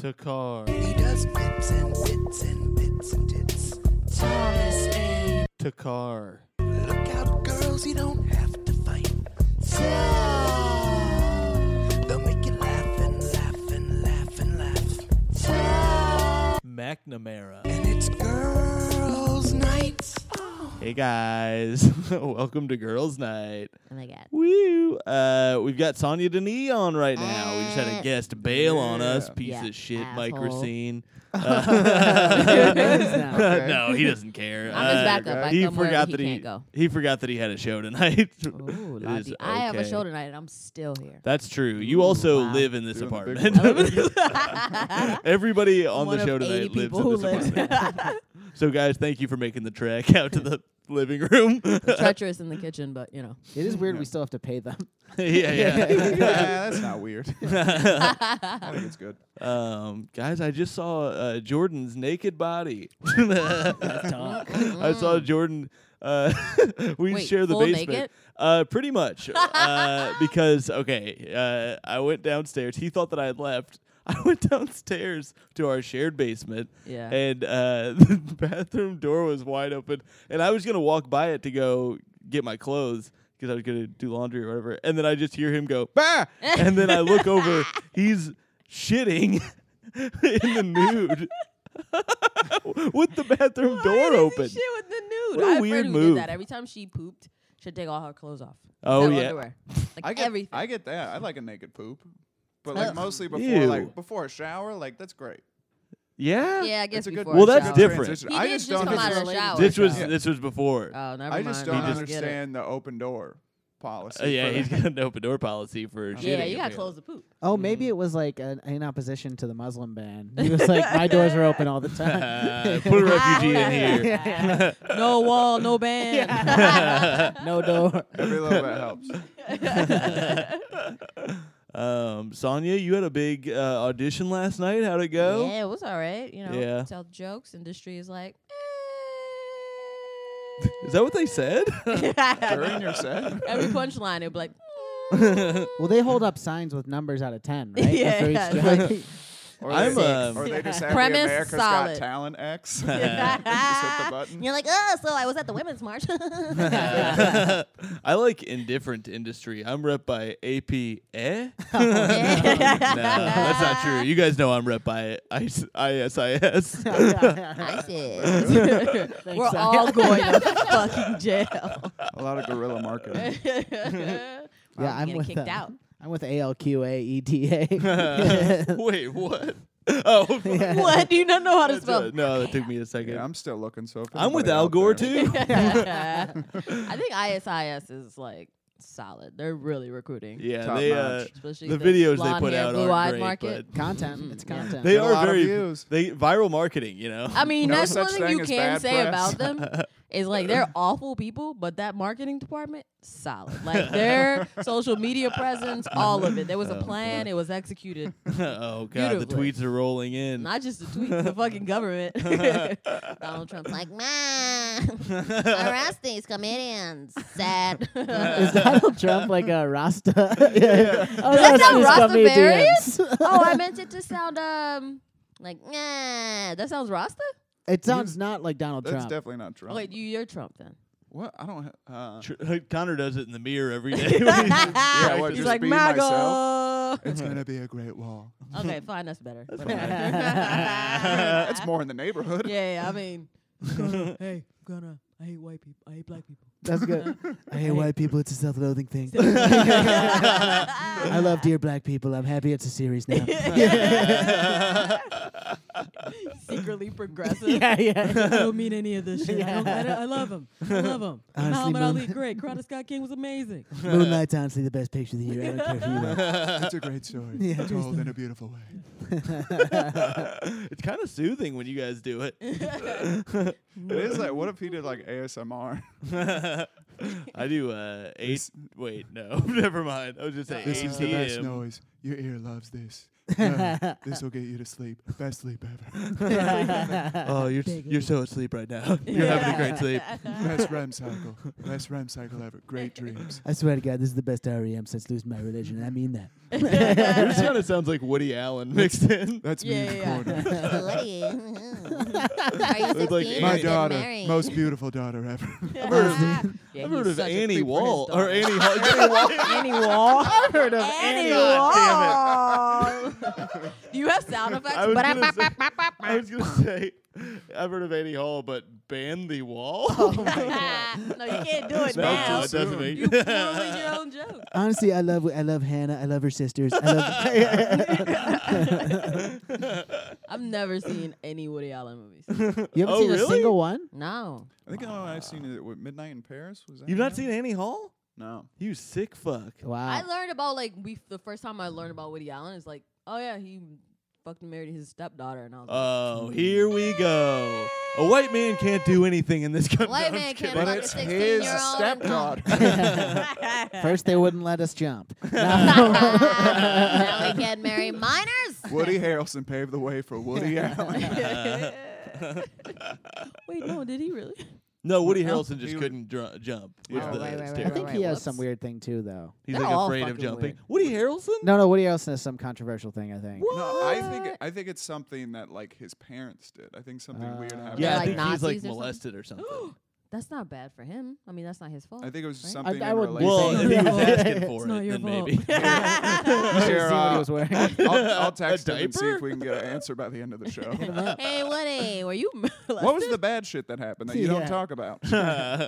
Takar. He does bits and bits and bits and tits. Thomas A. Takar. Look out, girls, you don't have to fight. They'll make you laugh and laugh and laugh and laugh. McNamara. And it's girls' night. Hey guys, welcome to Girls Night. Oh my god. Woo! We've got Sonia Denis on right now. We just had a guest bail on us, piece Yeah, of shit, asshole. Mike Racine. Okay. No, he doesn't care. I'm his backup. I he come wherever forgot he that can't go. he forgot that he had a show tonight. Ooh, It la is di- I have a okay. show tonight and I'm still here. That's true. You also wow. live in this Doing the big apartment. Everybody on One the of show 80 tonight lives people in who this live. apartment. So, guys, thank you for making the trek out to the living room. Treacherous in the kitchen, but you know. It is weird Yeah. we still have to pay them. yeah. That's not weird. I think it's good. Guys, I just saw Jordan's naked body. Let's talk. I saw Jordan. We Wait, share the full basement. Pretty much. Because, okay, I went downstairs. He thought that I had left. I went downstairs to our shared basement, Yeah. and the bathroom door was wide open. And I was going to walk by it to go get my clothes because I was going to do laundry or whatever. And then I just hear him go, bah! And then I look over. He's shitting in the nude with the bathroom door open. Shit with the nude. What a I have a weird friend who move. did that. Every time she pooped, she'd take all her clothes off. Oh, Except yeah. Underwear. Like I everything. get that. I like a naked poop, but Ugh. like mostly before Ew. before a shower. Like that's great. Yeah? yeah, I guess It's a good. before Well, a that's shower. different. transition. He I did just just don't. come out of the related shower. to This was Yeah. this was before. Oh, never I mind. just I don't get it. understand the open door policy. Yeah, for he's that. got an open door policy for shitting. Yeah, you gotta apparently. close the poop. Oh, maybe it was like in opposition to the Muslim ban. He was like, my doors are open all the time. Put a refugee in here. No wall, no band. No door. Every little bit helps. Sonia, you had a big audition last night. How'd it go? Yeah, it was all right. You know, Yeah. tell jokes. Industry is like, Is that what they said? During your set. every punchline, it'd be like, Well, they hold up signs with numbers out of 10, right? Yeah, For each yeah. joke. Or I'm, they, um, or they just have Premise the America's solid. Got Talent X. Just hit the button. you're like, oh, so I was at the women's march. I like indifferent industry. I'm rep by AP. No, that's not true. You guys know I'm rep by ISIS. ISIS. Thanks, We're Sonia. all going to fucking jail. A lot of guerrilla marketing. Yeah, I'm getting with kicked out. I'm with ALQAETA. Wait, what? Oh, What? Do you not know how to That's spell? no, that took me a second. Yeah, I'm still looking. So if I'm with anybody Al out Gore there- too. I think ISIS is like solid. They're really recruiting. Yeah, Top they notch. Especially the videos they blonde put hair, out blue are eyed great, market. but Content. It's content. they Get a are lot of very views. viral marketing. You know. I mean, No that's one such thing thing you as can bad say press. about them is like they're awful people, but that marketing department solid. Like their social media presence, all of it. There was a plan. It was executed. Oh god, the Beautifully. tweets are rolling in. Not just the tweets, the fucking government. Donald Trump's like, man, arrest these comedians. Sad. Is Donald Trump like a Rasta? Oh, Does that sound comedians. Oh, I meant it to sound like, nah. That sounds Rasta? It sounds not like Donald That's Trump. definitely not Trump. Oh, wait, you're Trump then. What? I don't. Connor does it in the mirror every day. Yeah, what, He's just like, be MAGA. myself? It's gonna be a great wall. Okay, fine, that's better. That's more in the neighborhood. Yeah, I mean, I hate white people. I hate black people. That's good. I hate white people. It's a self-loathing thing. I love Dear Black People. I'm happy it's a series now. Secretly progressive. yeah. I don't mean any of this shit. I love him. I love him. Honestly, Muhammad Moon- Ali, great. Karate Scott King was amazing. Moonlight's honestly the best picture of the year. I don't care who you are. It's a great story. Yeah. Told in a beautiful way. It's kind of soothing when you guys do it. It is like, what if he did like ASMR? I do Wait, no, never mind. I was just saying This is the best ATM. noise. Your ear loves this. This will get you to sleep. Best sleep ever. Oh, you're so asleep right now. You're having a great sleep. Best REM cycle. Best REM cycle ever. Great dreams. I swear to God, this is the best REM since losing my religion. I mean that. Yours kind of sounds like Woody Allen mixed in. That's me in the corner. Are you It's like 16? My Get daughter, most beautiful daughter ever. I've heard of Annie Wall or Annie Hall. Annie Wall. I've heard of Annie God Wall. Do you have sound effects? I was gonna say, I've heard of Annie Hall, but ban the wall. No, you can't do it now. No, it doesn't make. You ruined your own joke. Honestly, I love Hannah. I love her sisters. I've never seen any Woody Allen movies. You haven't seen a really? single one? No. I think the only one I've seen is Midnight in Paris. Was that You've not him? seen Annie Hall? No. You sick fuck. Wow. I learned about the first time I learned about Woody Allen is like, oh yeah, he fucking married his stepdaughter, and I was Oh, here we go. A white man can't do anything in this country. White No, I'm man just can't kidding. But fuck a it's 16-year-old his stepdaughter. like, First, they wouldn't let us jump. now we can marry minors. Woody Harrelson paved the way for Woody Allen. Wait, no, did he really? No, Woody Harrelson just He- couldn't jump. Yeah. with Oh, the right, right, right, I steroids. think right, he has whoops. some weird thing too, though. He's They're like all afraid of fucking jumping. weird. Woody Harrelson? No, Woody Harrelson has some controversial thing. I think. No, I think it's something that like his parents did. I think something weird happened. Yeah, They're I like think he's like Nazis or something? molested or something. That's not bad for him. I mean, that's not his fault. I think it was Right? something I in wouldn't relation. Well, if he was Yeah. asking It's for not it, your then fault. maybe. You should Sure, see what he was wearing. I'll text him and see diaper? if we can get an answer by the end of the show. Hey, Woody, were you molested? What was the bad shit that happened that you don't Yeah. talk about? Yeah,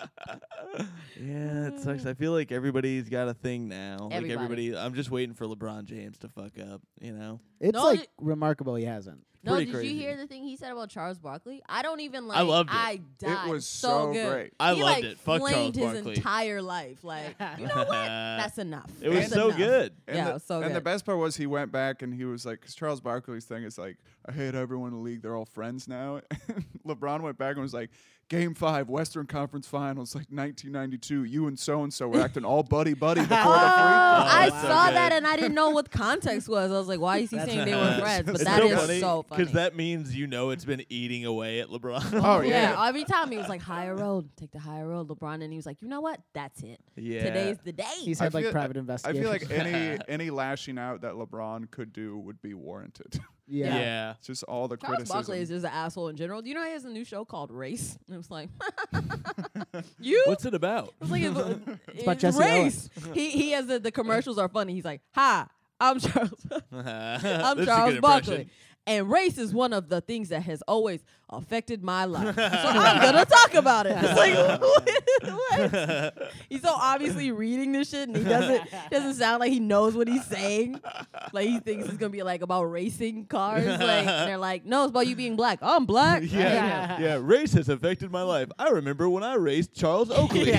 it sucks. I feel like everybody's got a thing now. Like Everybody. I'm just waiting for LeBron James to fuck up, you know? It's No, like remarkable he hasn't. No, Pretty did crazy. you hear the thing he said about Charles Barkley? I don't even like. I loved it. I died. It was so so good. great. I he, loved like, it. Fuck Charles flamed his Barkley. entire life. Like, you know what? That's enough. It was That's so enough. good. And Yeah, the, it was so and the good. best part was he went back and he was like, because Charles Barkley's thing is like, I hate everyone in the league. They're all friends now. LeBron went back and was like, Game 5, Western Conference Finals, like 1992. You and so were acting all buddy before the free throw. I that's so saw good. that and I didn't know what context was. I was like, why is he saying they were friends? But It's that so is funny so funny. that means you know it's been eating away at LeBron. Oh, yeah. yeah. Every time he was like, higher road, take the higher road, LeBron. And he was like, you know what? That's it. Yeah. Today's the day. He's I had like feel- private I investigations. feel like any lashing out that LeBron could do would be warranted. yeah. Yeah. It's just all the Charles criticism. Barkley is just an asshole in general. Do you know he has a new show called Race? And it was like, you? What's it about? It was like about it's Jesse Race. He has the commercials are funny. He's like, hi, I'm Charles. I'm That's a good Charles impression. Barkley. And race is one of the things that has always affected my life. So I'm going to talk about it. It's like, what? He's so obviously reading this shit and he doesn't sound like he knows what he's saying. Like he thinks it's going to be like about racing cars. Like, and they're like, no, it's about you being black. I'm black. Yeah, race has affected my life. I remember when I raced Charles Oakley.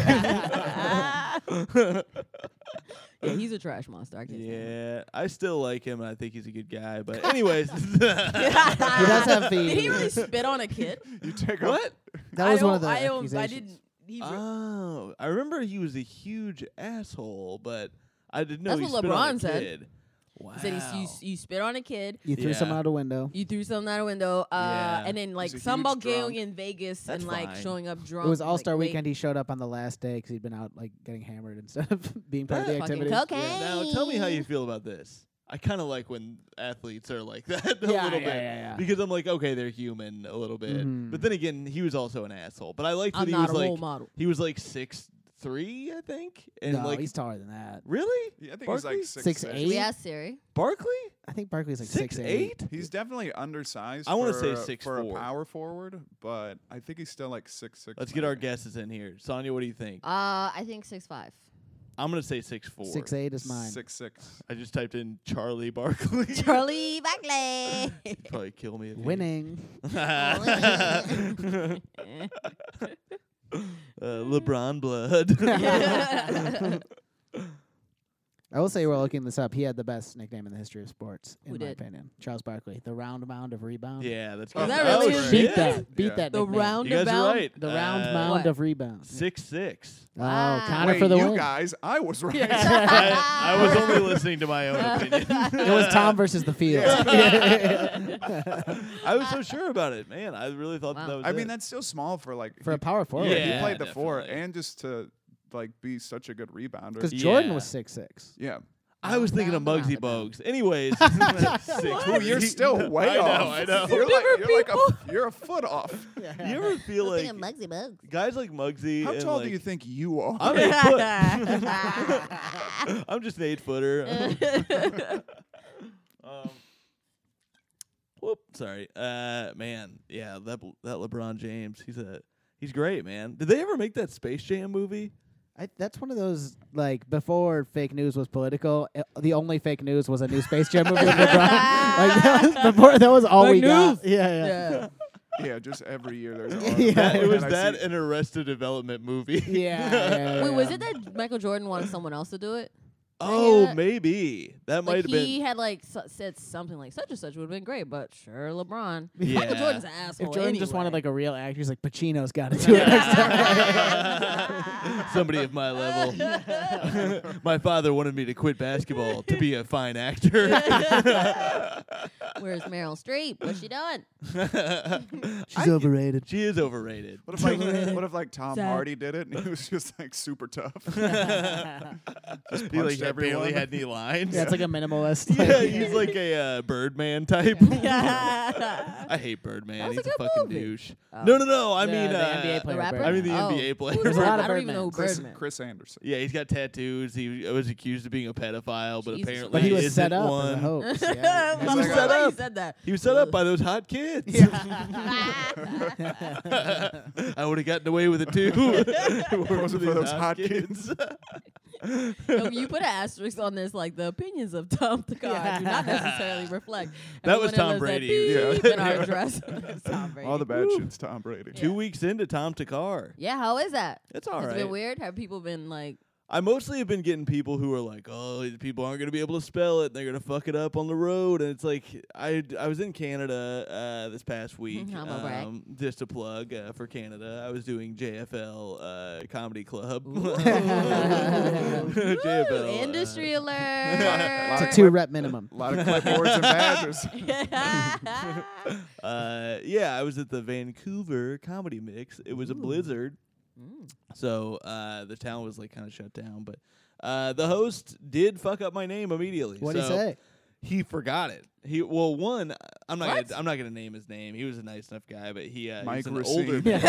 Yeah, he's a trash monster. I can't stand him. Yeah, I still like him. And I think he's a good guy. But anyways, He does have the. Did he really spit on a kid? You take what? That was one of the I accusations. didn't. Oh, I remember he was a huge asshole, but I didn't know That's he what spit on a LeBron said. kid. Wow. He said you spit on a kid. You threw someone Yeah. out a window. You threw something out a window, Yeah. and then like He's a some huge about drunk. going in Vegas That's and like fine. showing up drunk. It was and, All Star like, Weekend. He showed up on the last day because he'd been out like getting hammered instead of being part of the Fucking activity. cocaine. Now tell me how you feel about this. I kind of like when athletes are like that a Yeah, little yeah, bit yeah. because I'm like, okay, they're human a little bit, Mhm. but then again, he was also an asshole. But I liked that I'm he not was a role like model. he was like 6'3", I think, and No, like he's taller than that. really Yeah, I think he's like Barkley? 6'8". We asked Siri. Barkley I think Barkley's like 6'8". 6'8". He's definitely undersized. I wanna for say a- 6'4". for a power forward, but I think he's still like 6'6". Let's get our guesses in here. Sonia, what do you think? I think 6'5". I'm gonna say 6'4". 6'8" is mine. 6'6". I just typed in Charlie Barkley. Charlie Barkley. He'd probably kill me. If he- Winning. LeBron blood. I will say, we're looking this up. He had the best nickname in the history of sports, in Who my did? opinion. Charles Barkley, the round mound of rebound. Yeah, that's Is good. that really his Beat name? that. Beat Yeah. that. The nickname. round You guys are about right. The round mound What? of rebound. 6'6". Oh, Wow. Connor Wait, for the you win. guys, I was right. I was only listening to my own opinion. It was Tom versus the field. I was so sure about it, man. I really thought Wow. that was I mean, it. that's still small for like For a power forward. Yeah. he played the four definitely. and just to like be such a good rebounder. Because Jordan Yeah. was 6'6". Yeah. I was thinking of Round Muggsy about. Bogues. Anyways, Ooh, you're still way off. I know. You're a foot off. You ever feel like Muggsy Bogues. guys like Muggsy? How and tall like, do you think you are? I'm 8 foot. I'm just an 8-footer. Whoop, sorry. Man, yeah, that LeBron James, he's great, man. Did they ever make that Space Jam movie? That's one of those, like, before fake news was political, the only fake news was a new Space Jam movie with LeBron. Like, that was all Fake we got. news. Yeah. Yeah, just every year there's. Yeah. It was And I that see- and Arrested Development movie. Yeah. Wait, was it that Michael Jordan wanted someone else to do it? Oh, Yeah. maybe that might Like have been. he had like said something like such and such would have been great, but sure, LeBron. Yeah. Michael Jordan's an asshole. If Jordan just wanted anyway. like a real actor, he's like, Pacino's got to do it next time. Somebody of my level. My father wanted me to quit basketball to be a fine actor. Where's Meryl Streep? What's she doing? She's overrated. She is overrated. What if like Tom Sad. Hardy did it and he was just like super tough? Just He like punched everyone. barely had any lines. Yeah, it's like a minimalist. Yeah, he's like a Birdman type. That I hate Birdman. was He's a a good fucking movie. douche. Oh. No. I The mean, NBA player. The rapper? Birdman. I mean the Oh. NBA player. There's a lot of I don't even know who Birdmans. Birdman. Chris Anderson. Yeah, he's got tattoos. He was accused of being a pedophile, but Jesus. apparently But he was isn't set up one. as a hoax. I Yeah. love like the a- way you up. said that. He was set up by those hot kids. I would have gotten away with it too. If it wasn't for those hot kids. No, you put an asterisk on this, like the opinions of Tom Takar do not necessarily reflect. That was everyone Tom that lives Brady. at beep in our address. It's Tom Brady. All the bad shit's Tom Brady. 2 weeks into Tom Takar. Yeah, how is that? It's all Has right. it been weird? Have people been like, I mostly have been getting people who are like, "Oh, these people aren't going to be able to spell it. They're going to fuck it up on the road." And it's like, I was in Canada this past week. Humble brag. Just a plug for Canada. I was doing JFL Comedy Club. Ooh. JFL industry Lot It's alert? a 2-rep minimum. A lot of clipboards and badges. Yeah, I was at the Vancouver Comedy Mix. It was a blizzard. Mm. So the town was like kind of shut down, but the host did fuck up my name immediately. What'd he So say? He forgot it. I'm not gonna name his name. He was a nice enough guy, but he Mike he's an Racine. older man.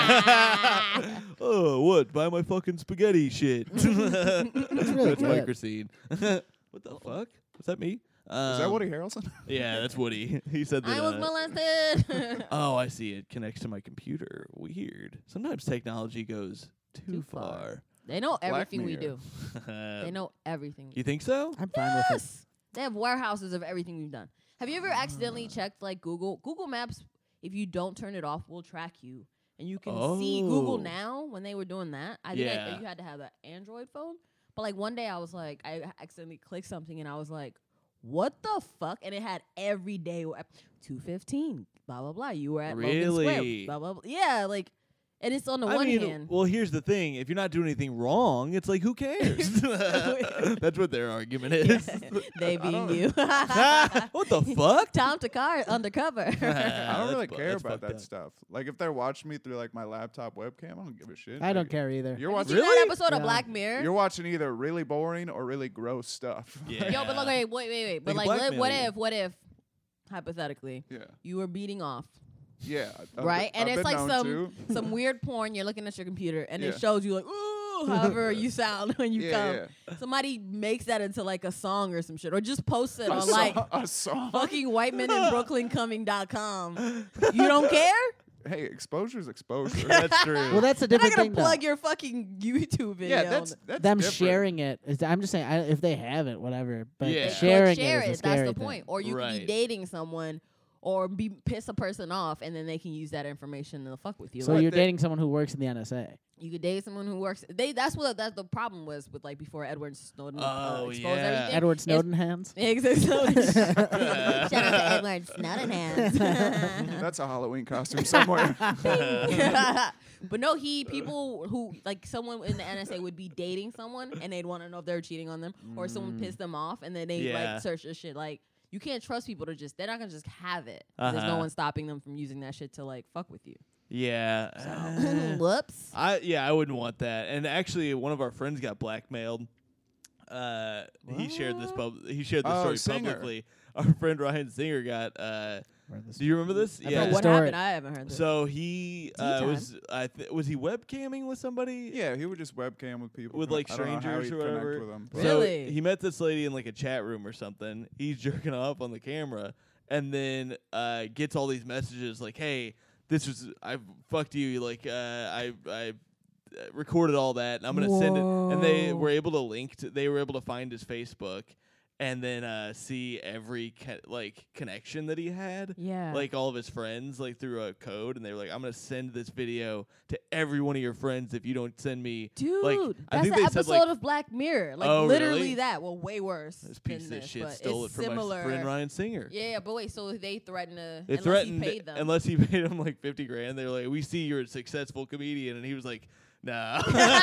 Oh, what? Buy my fucking spaghetti shit. That's really That's Mike good. Racine. What the fuck? Was that me? Is that Woody Harrelson? Yeah, that's Woody. He said that. I was molested. Oh, I see. It connects to my computer. Weird. Sometimes technology goes too far. They know Black everything we Mirror. do. They know everything. You think so? I'm fine with it. Yes. They have warehouses of everything we've done. Have you ever accidentally checked like Google Maps? If you don't turn it off, will track you, and you can see Google Oh. Now when they were doing that. I think Yeah. you had to have an Android phone. But like one day I was like, I accidentally clicked something, and I was like, "What the fuck?" And it had every day 2:15, blah blah blah. You were at Logan Square, Really? blah blah blah. Yeah, like, and it's on the I one mean, hand. well, here's the thing. If you're not doing anything wrong, it's like, who cares? That's what their argument is. They being you. What the fuck? Tom Takar undercover. I don't That's really fu- care that's about fucked that up. stuff. Like if they're watching me through like my laptop webcam, I don't give a shit. I don't Like, care either. You're Have you watching. seen that Really? episode of Yeah. Black Mirror? You're watching either really boring or really gross stuff. Yeah. Yo, but look, wait. But Like like, blackmail what you. if, hypothetically, Yeah. you were beating off, Yeah. I've right? been- And I've it's been like known to. some weird porn. You're looking at your computer, and Yeah. it shows you like, ooh, however you sound when you come. Yeah. Somebody makes that into like a song or some shit, or just posts it A on song- like a song. fucking whitemeninbrooklyn.com. You don't care? Hey, exposure's exposure. That's true. Well, that's a They're not different gonna thing. though. plug your fucking YouTube video. yeah, that's Them different. sharing it. I'm just saying, if they have it, whatever. But Yeah. They Sharing could share it is a it. That's scary the thing. point. Or you could Right. be dating someone or piss a person off, and then they can use that information to fuck with you. So Like, you're dating someone who works in the NSA. you could date someone who works. That's the problem was with like before Edward Snowden Oh, exposed yeah. everything. Edward Snowden hands. Exactly. Shout out to Edward Snowden hands. That's a Halloween costume somewhere. But no, people who like someone in the NSA would be dating someone and they'd want to know if they're cheating on them or someone pissed them off, and then they Yeah. like search this shit. Like you can't trust people to just they're not gonna just have it. 'Cause There's no Uh-huh. one stopping them from using that shit to like fuck with you. Yeah. Whoops. I wouldn't want that. And actually, one of our friends got blackmailed. He shared this he shared the Oh, story Singer. publicly. Our friend Ryan Singer got. Do you remember this? I've Yeah. heard the What story. happened? I haven't heard this. So he Tea time. was he webcamming with somebody? Yeah, he would just webcam with people. With, like, I don't know how strangers he'd or connect whatever. with them. Really? So he met this lady in like a chat room or something. He's jerking off on the camera, and then gets all these messages like, "Hey, I fucked you. Like I recorded all that, and I'm gonna send it." And they were able to they were able to find his Facebook, and then see every connection that he had. Yeah. Like all of his friends, like through a code, and they were like, "I'm gonna send this video to every one of your friends if you don't send me." Dude, like, I that's think the they said, episode like- of Black Mirror. Like Oh, literally really? that. Well, way worse. This piece than of this, shit but stole it it's from similar. my friend Ryan Singer. Yeah, but wait, so they threatened to They unless threatened he paid them. unless he paid him like 50 grand. They're like, "We see you're a successful comedian," and he was like, "Nah."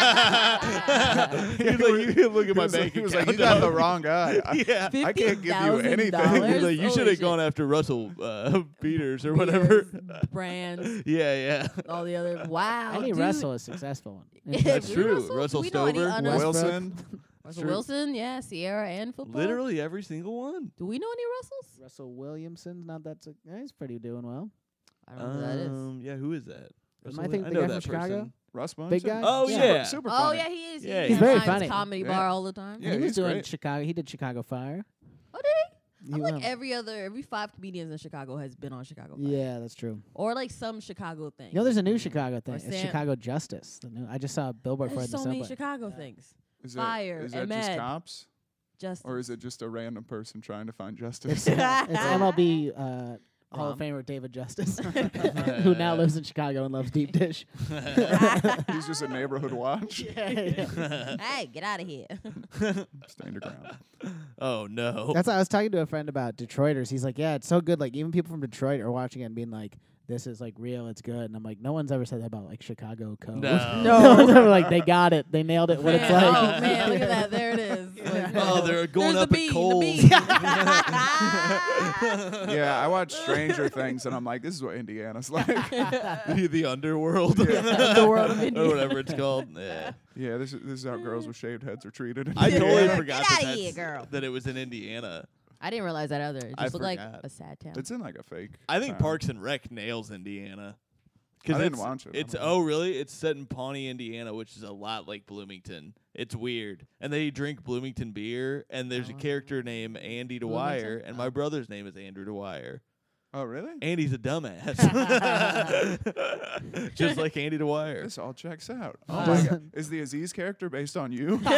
He was like, "You can look at my bank He was account." like, you got the dog." wrong guy. Yeah. I can't give you anything. He was like, "You should Holy have gone shit. after Russell Peters or whatever." Beers, brands, Yeah, all the other. Wow, Any dude. wrestle is successful. That's Do we true. wrestle? Russell Do we know any Stover, un- Wilson. Russell True. Wilson, yeah, Sierra and football. literally every single one. Do we know any Russells? Russell Williamson's not that. He's pretty doing well. I don't know who that is. Yeah, who is that? Am Russell I thinking Wil- the know guy that from Chicago? person. Russ Munson. Big guy? Oh, Super- yeah. Super Oh funny. yeah, he is. Yeah, He's he's very at funny. Comedy Yeah. bar all the time. Yeah, he was he's doing great. Chicago. He did Chicago Fire. Oh, did he? He I'm like won. every 5 comedians in Chicago has been on Chicago. Fire. Yeah, that's true. Or like some Chicago thing. You know, there's a new Chicago thing. It's Sam- Chicago Justice. I just saw a billboard for it in There's the so many subway. Chicago things. Is Fire, Is that just Ahmed. cops? Just Or is it just a random person trying to find It's, justice? it's MLB Hall of Famer David Justice, who now lives in Chicago and loves deep dish. He's just a neighborhood watch. hey, get out of here. Stand your ground. Oh no. That's I was talking to a friend about Detroiters. He's like, yeah, it's so good. Like even people from Detroit are watching it and being like, this is like real. It's good. And I'm like, no one's ever said that about like Chicago code. No. No one's ever like, they got it. They nailed it. What it's like. Oh man, look at that. There it is. Like, Oh, they're going there's up the at bean, Kohl's. The bean. Yeah, I watch Stranger Things and I'm like, this is what Indiana's like. The underworld. The world of or Indiana. whatever it's called. Yeah. Yeah, this is how girls with shaved heads are treated. I totally Get forgot outta that, here, girl. that it was in Indiana. I didn't realize that either. It I just looked like forgot. a sad town. It's in like a fake. I think town. Parks and Rec nails Indiana. I didn't it's, watch it. I It's don't know. oh really? It's set in Pawnee, Indiana, which is a lot like Bloomington. It's weird, and they drink Bloomington beer. And there's a character named Andy Dwyer, Bloomington? and my brother's name is Andrew Dwyer. Oh, really? Andy's a dumbass, just like Andy Dwyer. This all checks out. Oh Wow. my god. Is the Aziz character based on you? Does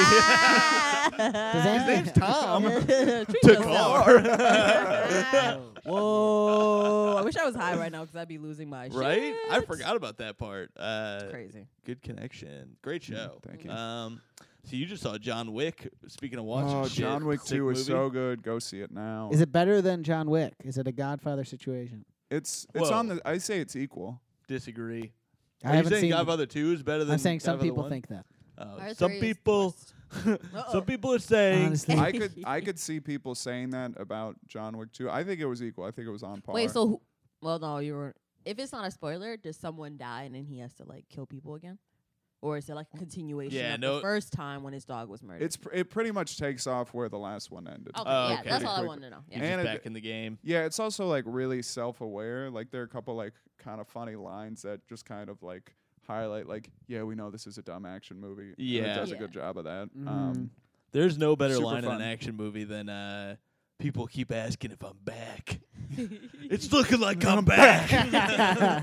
His name's Tom. Treat To yourself. car. Whoa! I wish I was high right now because I'd be losing my shit. Right? I forgot about that part. Crazy. Good connection. Great show. Thank you. So you just saw John Wick. Speaking of watching Oh, shit, John Wick sick 2 is movie. so good. Go see it now. Is it better than John Wick? Is it a Godfather situation? It's Whoa. on the. I say it's equal. Disagree. I Are you haven't saying seen. Godfather 2 is better than I'm saying some Godfather people 1? think that. Oh, Our some three is people worst. some people are saying Honestly. I could see people saying that about John Wick 2. I think it was equal. I think it was on par. Wait, so well, no, you were. If it's not a spoiler, does someone die and then he has to like kill people again, or is it like a continuation Yeah, of no. the first time when his dog was murdered? it pretty much takes off where the last one ended. Okay, Oh, yeah, okay. that's all I Quick. wanted to know. he's Yeah. And just it- back in the game. Yeah, it's also like really self-aware. Like there are a couple like kind of funny lines that just kind of like highlight like, yeah, we know this is a dumb action movie. And Yeah. it does a Yeah. good job of that. Mhm. There's no better Super line fun. in an action movie than people keep asking if I'm back. It's looking like I'm back.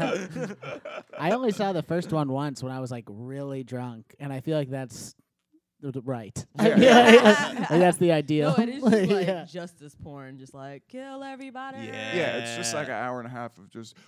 I only saw the first one once when I was like really drunk, and I feel like that's right. Yeah. Like, that's the ideal. No, it is just like Yeah. justice porn, just like kill everybody. Yeah, it's just like an hour and a half of just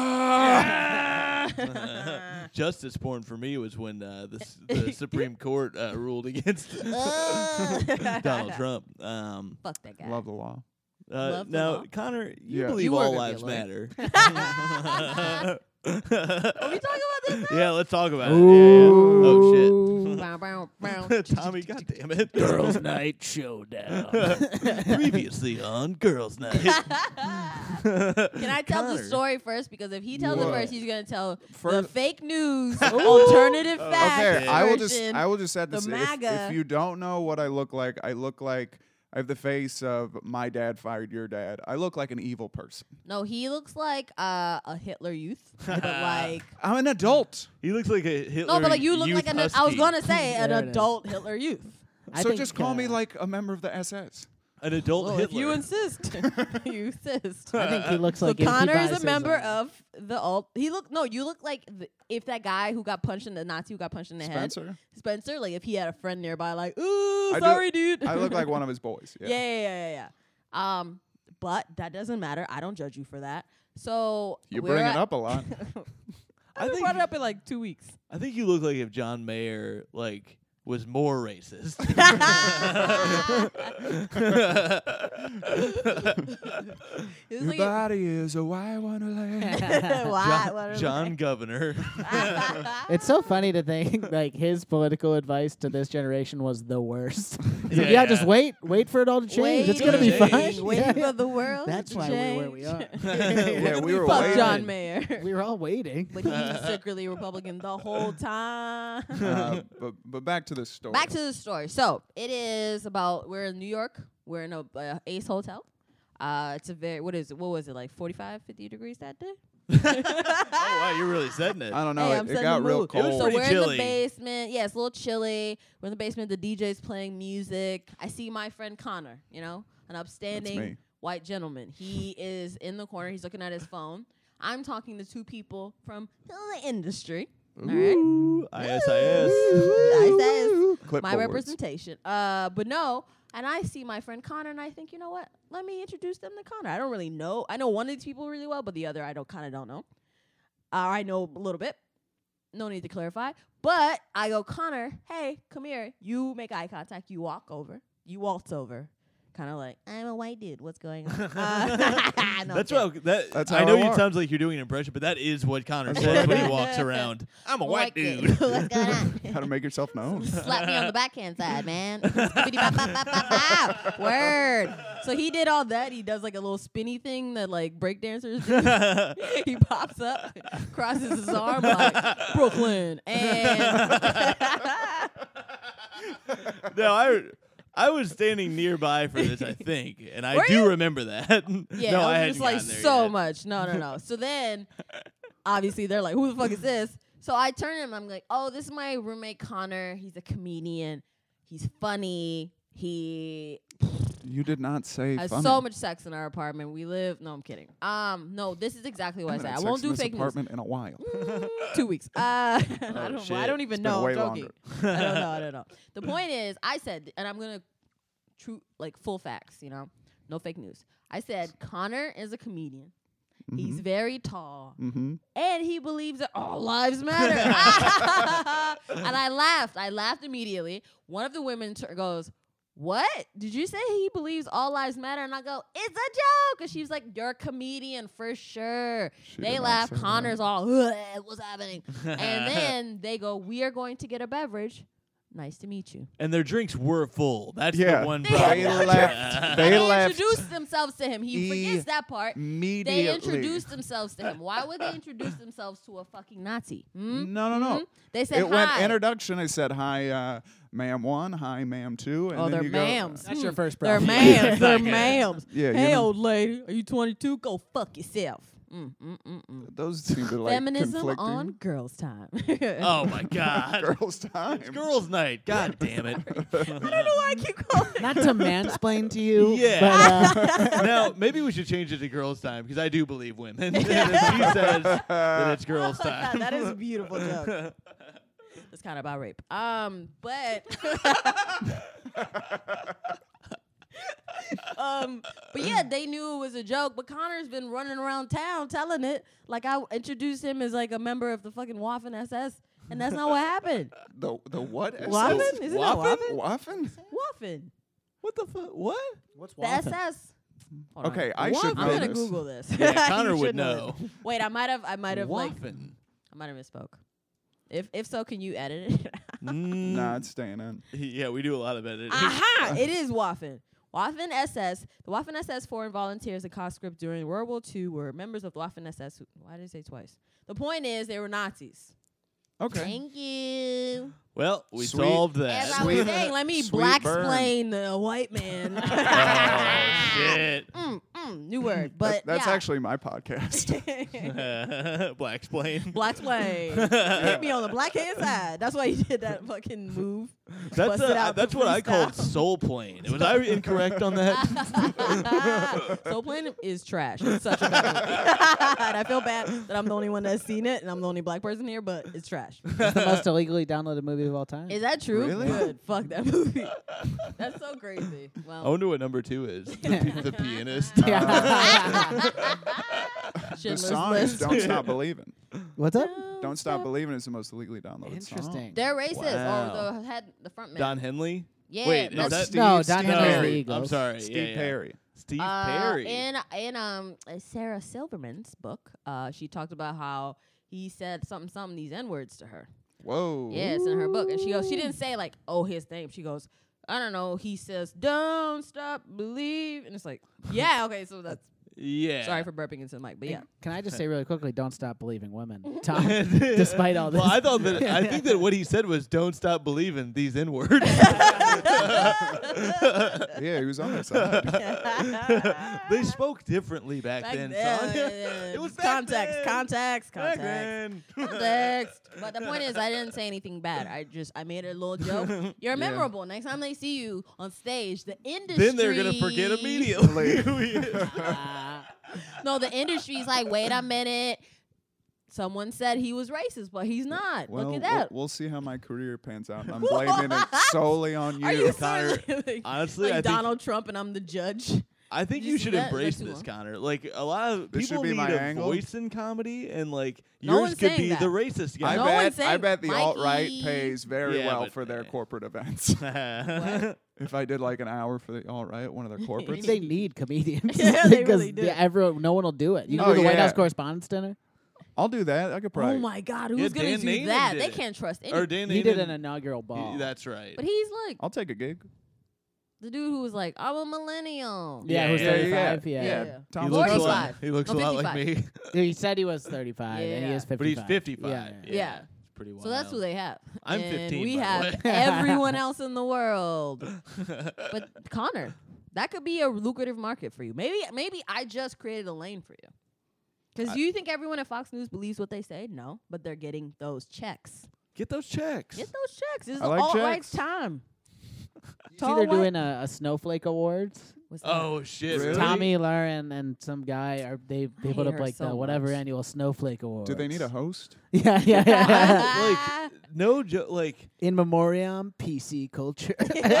Justice porn for me was when the Supreme Court ruled against Donald Trump. Fuck that guy. love the law. Love the Now, law. Connor, you Yeah. believe You all were lives gonna matter. Are we talking about this now? Yeah, let's talk about it. Yeah. Oh shit. Bow, bow, bow. Tommy, God damn it. Girls' Night Showdown. Previously on Girls Night. Can I tell the Connor. story first? Because if he tells it What? first, he's gonna tell the First- fake news, alternative fact. Okay, I will just version. set the this. MAGA. If you don't know what I look like I have the face of my dad fired your dad. I look like an evil person. No, he looks like a Hitler youth, but like I'm an adult. He looks like a Hitler. no, but like you look youth like an. I was husky. gonna say an There it is. adult Hitler youth. I So think, just call me like a member of the SS. An adult Well, if Hitler. you insist, you insist. I think he looks So like if he Connor is buys a member his, of the alt. He look no, you look like if that guy who got punched in the Nazi who got punched in the Spencer. Spencer, like if he had a friend nearby, like, ooh, I do- sorry, dude. I look like one of his boys. Yeah. yeah. But that doesn't matter. I don't judge you for that. So You we're bring it at- up a lot. I haven't brought it up in like 2 weeks. I think you look like if John Mayer was more racist. It was Your like body is a white wonderland. Why? What are John Governor. they? It's so funny to think like his political advice to this generation was the worst. He's like, Yeah. yeah, just wait for it all to change. It's gonna be Waiting, fine. Waiting Yeah. for the world. That's to why we're where we change. are. Yeah, we were Fuck waiting. John Mayer. We were all waiting. But he's secretly Republican the whole time. But back to the story. Back to the story. So it is about we're in New York. We're in a Ace Hotel. It's a very what was it like 45, 50 degrees that day? Oh, wow, you're really setting it. I don't know. Hey, it I'm it setting got the real mood. It was cold. So pretty we're in chilly. the basement. Yeah, it's a little chilly. We're in the basement. The DJ's playing music. I see my friend Connor, an upstanding me. white gentleman. He is in the corner. He's looking at his phone. I'm talking to two people from the industry. All right. Ooh, ISIS. I says my Clipboards. representation. But no. And I see my friend Connor, and I think, you know what? Let me introduce them to Connor. I don't really know. I know one of these people really well, but the other I kind of don't know. I know a little bit. No need to clarify. But I go, Connor, hey, come here. You make eye contact. You walk over. You waltz over. Kind of like, I'm a white dude. What's going on? No, That's I'm what That's I how know I it walk. sounds like you're doing an impression, but that is what Connor says when he walks around. I'm a white dude. What's going on? How to make yourself known. Slap me on the backhand side, man. Skippity-bop-bop-bop-bop. Word. So he did all that. He does like a little spinny thing that like breakdancers do. He pops up, crosses his arm like Brooklyn, and No, I was standing nearby for this, I think, and I Were do you? remember that. yeah, no, it was I hadn't just like gotten there so yet. much. No. So then, obviously, they're like, "Who the fuck is this?" So I turn to him. I'm like, "Oh, this is my roommate Connor. He's a comedian. He's funny. He You did not say has funny. so much sex in our apartment. We live. No, I'm kidding. No, this is exactly what I haven't said. had I won't sex in do this fake news. apartment in a while. 2 weeks. I shit. don't even It's been know. way I'm joking. longer. I don't know. The point is, I said, and I'm gonna full facts. No fake news. I said Connor is a comedian. He's very tall, Mm-hmm. and he believes that all lives matter. And I laughed. I laughed immediately. One of the women goes, "What? Did you say he believes all lives matter?" And I go, "It's a joke." And she was like, "You're a comedian for sure." She They did not laugh. say that. Connor's all, "Ugh, what's happening?" And then they go, "We are going to get a beverage. Nice to meet you." And their drinks were full. That's Yeah. the one They problem. left. They left introduced themselves to him. He forgets that part. They immediately. introduced themselves to him. Why would they introduce themselves to a fucking Nazi? Hmm? No. They said It went hi. introduction. I said hi, ma'am one, hi, ma'am two, and Oh, then they're you go, ma'ams. That's your first They're problem. ma'ams. They're ma'ams. Yeah, you Hey, know- old lady, are you 22? Go fuck yourself. Those seem to like Feminism conflicting. on girls' time. Oh my god. Girls' time. It's girls' night. God damn it. I don't know why I keep calling it. Not to mansplain to you, Yeah. but Now, maybe we should change it to girls' time because I do believe women. And if she says that it's girls' Oh my God, time. that is a beautiful joke. That's kind of about rape. But but yeah, they knew it was a joke. But Connor's been running around town telling it. Like I introduced him as like a member of the fucking Waffen SS, and that's not what happened. The what? Waffen? Isn't that Waffen? Waffen? Waffen. What the fuck? What? What's The SS. Hold on. Okay, I should I'm know gonna this. Google this. Yeah, Connor You would should know. this. Wait, I might have like Waffen. I might have misspoke. If so, can you edit it? Nah, it's staying in. Yeah, we do a lot of editing. Aha! It is Waffen. Waffen SS. The Waffen SS foreign volunteers and conscripts during World War II were members of the Waffen SS. Why did I say twice? The point is they were Nazis. Okay. Thank you. Well, we Sweet. solved As that. I was saying, let me Sweet black burn. explain the white man. Oh shit! New word, but That's yeah. actually my podcast. Black explain. Black explain. Hit me on the black hand side. That's why you did that fucking move. That's Busted out that's the what I called freestyle. soul plane. Was I incorrect on that? Soul Plane is trash. It's such a bad movie. And I feel bad that I'm the only one that's seen it and I'm the only black person here, but it's trash. It's the most illegally downloaded movie of all time. Is that true? Really? Good. Fuck that movie. That's so crazy. I Well, wonder what number 2 is. The pianist. The Schindler's song is List. "Don't Stop Believing." What's up? "Don't Stop Believing" is the most illegally downloaded song. Interesting. They're racist. Wow. Or the front man. Don Henley. Yeah. Wait, No, is that Steve, No, Steve Don Henley's the Perry. Eagles. I'm sorry. Steve yeah. Perry. Steve Perry. In Sarah Silverman's book, she talked about how he said something these N-words to her. Whoa. Yeah, it's in her book. And she goes, she didn't say like, oh, his name. She goes, I don't know. He says, don't stop believe. And it's like, yeah, okay, so that's, yeah. sorry for burping into the mic, but yeah. Can I just say really quickly, don't stop believing women, Tom, despite all this. Well, I think that what he said was, "Don't stop believing these N-words." Yeah, he was on their side. They spoke differently back then, son. It was back context, then. context, Back context. then. Context. But the point is, I didn't say anything bad. I made a little joke. You're Yeah. memorable. Next time they see you on stage, the industry. Then they're gonna forget immediately. No, the industry's like, wait a minute. Someone said he was racist, but he's not. Well, Look at that. We'll see how my career pans out. I'm blaming it solely on you. Are you Connor, serious? honestly, like I think- Donald Trump and I'm the judge? I think Did you you see should that? Is that embrace too this, long? Connor. Like a lot of This people should be need my a angle. voice in comedy, and like No yours one's could saying be that. the racist I No guy. one's bet. I saying bet the alt right Mikey. pays very Yeah, well but- for their corporate events. If I did like an hour for the alt right, one of their corporates. They need comedians. Yeah, they because really do. everyone, no one will do it. You can Oh, do the White yeah. House Correspondents' Dinner. I'll do that. I could probably. Oh my God, who's Yeah, gonna Dan do Nanan that? did They it. can't trust Or anyone. Dan He did an Nanan- inaugural ball. That's right. But he's like I'll take a gig. the dude who was like, I'm a millennial. Yeah, who's Yeah, 35. Yeah. Yeah. he Tom looks a 45. lot. He looks No, a lot like 55. me. He said he was 35, and he Yeah. is 55. But he's 55. Yeah. Yeah. It's pretty wild. So that's who they have. I'm and 15, We by the have way. everyone else in the world. But Connor, that could be a lucrative market for you. Maybe I just created a lane for you. Because do you think everyone at Fox News believes what they say? No, but they're getting those checks. Get those checks. Get those checks. This is I like alt right's checks. time. See, they're doing a Snowflake Awards. What's that? Oh shit! Really? Tommy Lauren and some guy they hate put up her like so the whatever much. annual Snowflake Awards. Do they need a host? yeah, yeah. Like no joke. Like In memoriam, PC culture.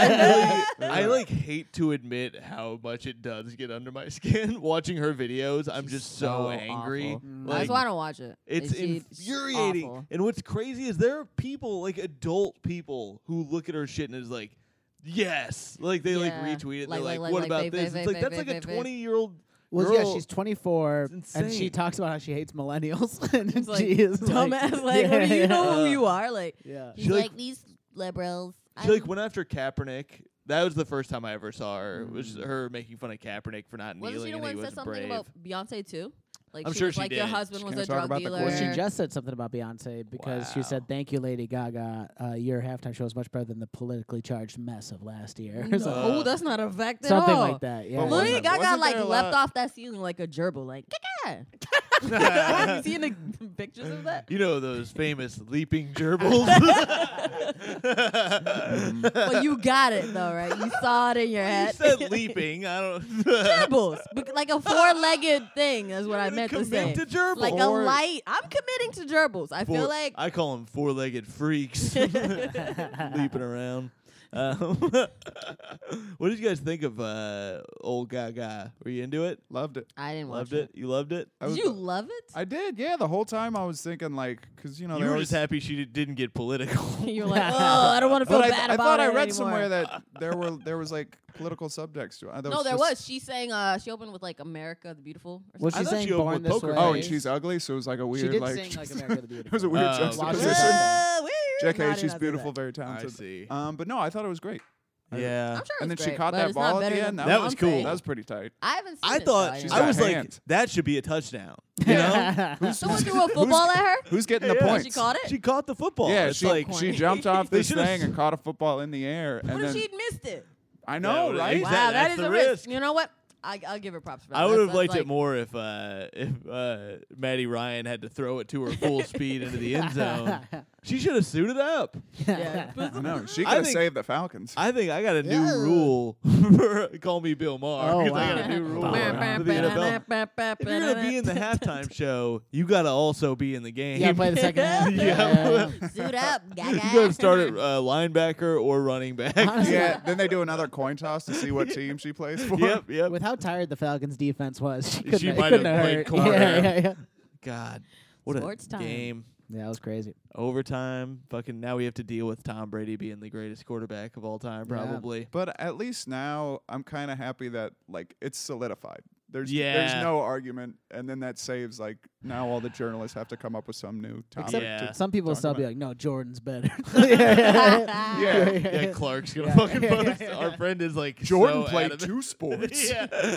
I like hate to admit how much it does get under my skin watching her videos. I'm She's just so so angry. awful. Like, That's why I don't watch it. it's She's infuriating. awful. And what's crazy is there are people, like adult people, who look at her shit and is like, yes, like they like Yeah. retweet it. Like- They're like, like- what like, about vape, this? vape, It's like vape, that's vape, like a vape, vape. 20-year-old. Well, girl. yeah, she's 24, It's and she insane. talks about how she hates millennials. and It's like, she is dumbass. Like, what do you know who you are? Like, Yeah. he's She, like, like- these liberals. She like went after Kaepernick. That was the first time I ever saw her. It was her making fun of Kaepernick for not Wasn't she kneeling the and one he who said wasn't something brave. about Beyonce too? Like I'm she sure was she like your did. husband She was kinda a talked drug about the dealer. Well, queen. she just said something about Beyonce because she Wow. said, "Thank you, Lady Gaga. Your halftime show was much better than the politically charged mess of last year." No, So- that's not a fact at something all. like that. Yeah. But Lady wasn't- Gaga wasn't like there a leapt lot- off that ceiling like a gerbil, like Gaga. Have you seen the pictures of that? You know those famous leaping gerbils? Well, you got it though, right? You saw it in your You head. said leaping. I don't. Gerbils, like a four-legged thing is what I meant to say. Commit to gerbils. Like a light. I'm committing to gerbils. I feel like I call them four-legged freaks leaping around. What did you guys think of old Gaga? Were you into it? Loved it. I didn't Loved watch it? You loved it? I Did was you love it? I did, yeah. The whole time I was thinking, like, because you know You they were always just happy she didn't get political. You're like, oh, I don't want to feel But bad I about thought it I read anymore. somewhere that there was like political subtext to it. No, there was. She sang. She opened with like "America the Beautiful." Or Was I she thought saying she opened Born with This Poker Way? Oh, and she's ugly, so it was like a She weird did like. sing like America the It was a Beautiful. weird Oh, juxtaposition. okay. Weird. JK, No, I did she's not say beautiful, that. very I talented. see. But no, I thought it was great. Yeah. I'm sure. And it then was she great, caught but that it's not ball at better the than end. That was I'm cool. saying. That was pretty tight. I haven't seen I it, thought so She's I I don't was know. got like hands. that should be a touchdown. You know? Someone threw a football at her. Who's getting the Yeah. points? She caught it. She caught the football. Yeah, it's she like corny. she jumped off They this should've thing and caught a football in the air, and What then if she'd missed it? I know, Yeah, right? exactly. Wow, That's that is the a risk. risk. You know what? I'll give her props for that. I would have That's liked like, it more if Maddie Ryan had to throw it to her full speed into the end zone. She should have suited up. Yeah. I know she I could have think- saved the Falcons. I think I got a new Yeah. rule for call me Bill Maher. Oh, 'cause I got a wow. new rule Bam, for the NFL. If you're gonna be in the halftime show, you gotta also be in the game. Yeah, play the second half. Yeah. Suit up, Gaga. You gotta start at linebacker or running back. Honestly, yeah, then they do another coin toss to see what team she plays for. Yep. With how tired the Falcons defense was, she She couldn't, might couldn't have have played hurt. corner. Yeah. God, what Sports a time. game. Yeah, it was crazy. Overtime. Fucking now we have to deal with Tom Brady being the greatest quarterback of all time, Yeah. probably. But at least now I'm kind of happy that like it's solidified. There's Yeah. no argument, and then that saves like now all the journalists have to come up with some new topic. Except Yeah. to some people talk still be about. like, no, Jordan's better. Yeah. Yeah, Clark's gonna Yeah. fucking post. Our friend is like Jordan so played adamant. two sports. Yeah.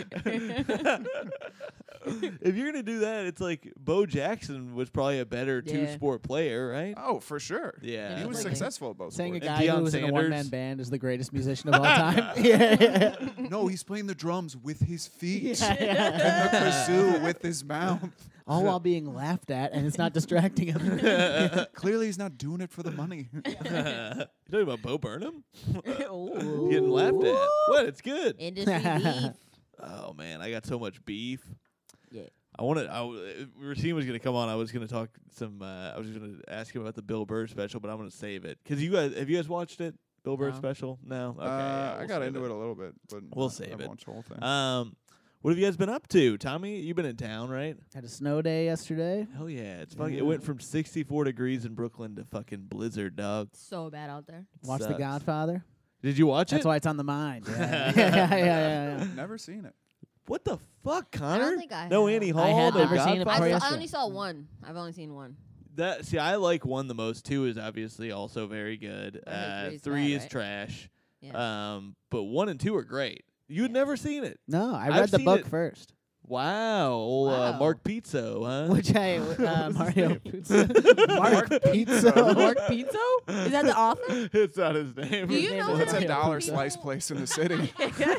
If you're gonna do that, it's like Bo Jackson was probably a better Yeah. two-sport player, right? Oh, for sure. Yeah. He was Like- successful at both Saying a sports. guy Deion who was in a one-man Sanders. band is the greatest musician of all time. Yeah. No, he's playing the drums with his feet Yeah. and the kazoo with his mouth. All while being laughed at, and it's not distracting him. Clearly, he's not doing it for the money. You talking about Bo Burnham? Ooh. Getting laughed at. What? It's good. Industry beef. Oh man, I got so much beef. Yeah. I wanted. Racine was gonna come on. I was gonna talk some. I was gonna ask him about the Bill Burr special, but I'm gonna save it because you guys. Have you guys watched it? Bill Burr No. special? No. Okay. yeah, I we'll got save into it a little bit, but We'll I save haven't it. watched the whole thing. What have you guys been up to, Tommy? You've been in town, right? Had a snow day yesterday. Hell yeah! It's fucking. Yeah. It went from 64 degrees in Brooklyn to fucking blizzard, dog. So bad out there. Watched The Sucks. Godfather. Did you watch That's it? why it's on the mind. Yeah. yeah. Never seen it. What the fuck, Connor? think I no have. Annie I Hall. had no never seen it Godfather? before I yesterday. only saw one. I've only seen one. See, I like one the most. Two is obviously also very good. I heard three's Three bad, is right? trash. Yeah. But 1 and 2 are great. You'd never seen it. No, I I've read the seen book it. first. Wow, old Wow. Mark Pizzo, huh? Which I What was Mario his Pizza. Mark Pizza. Mark Pizzo? Is that the author? It's not his name. Do you His name know is- It's a him? dollar People- slice place in the city.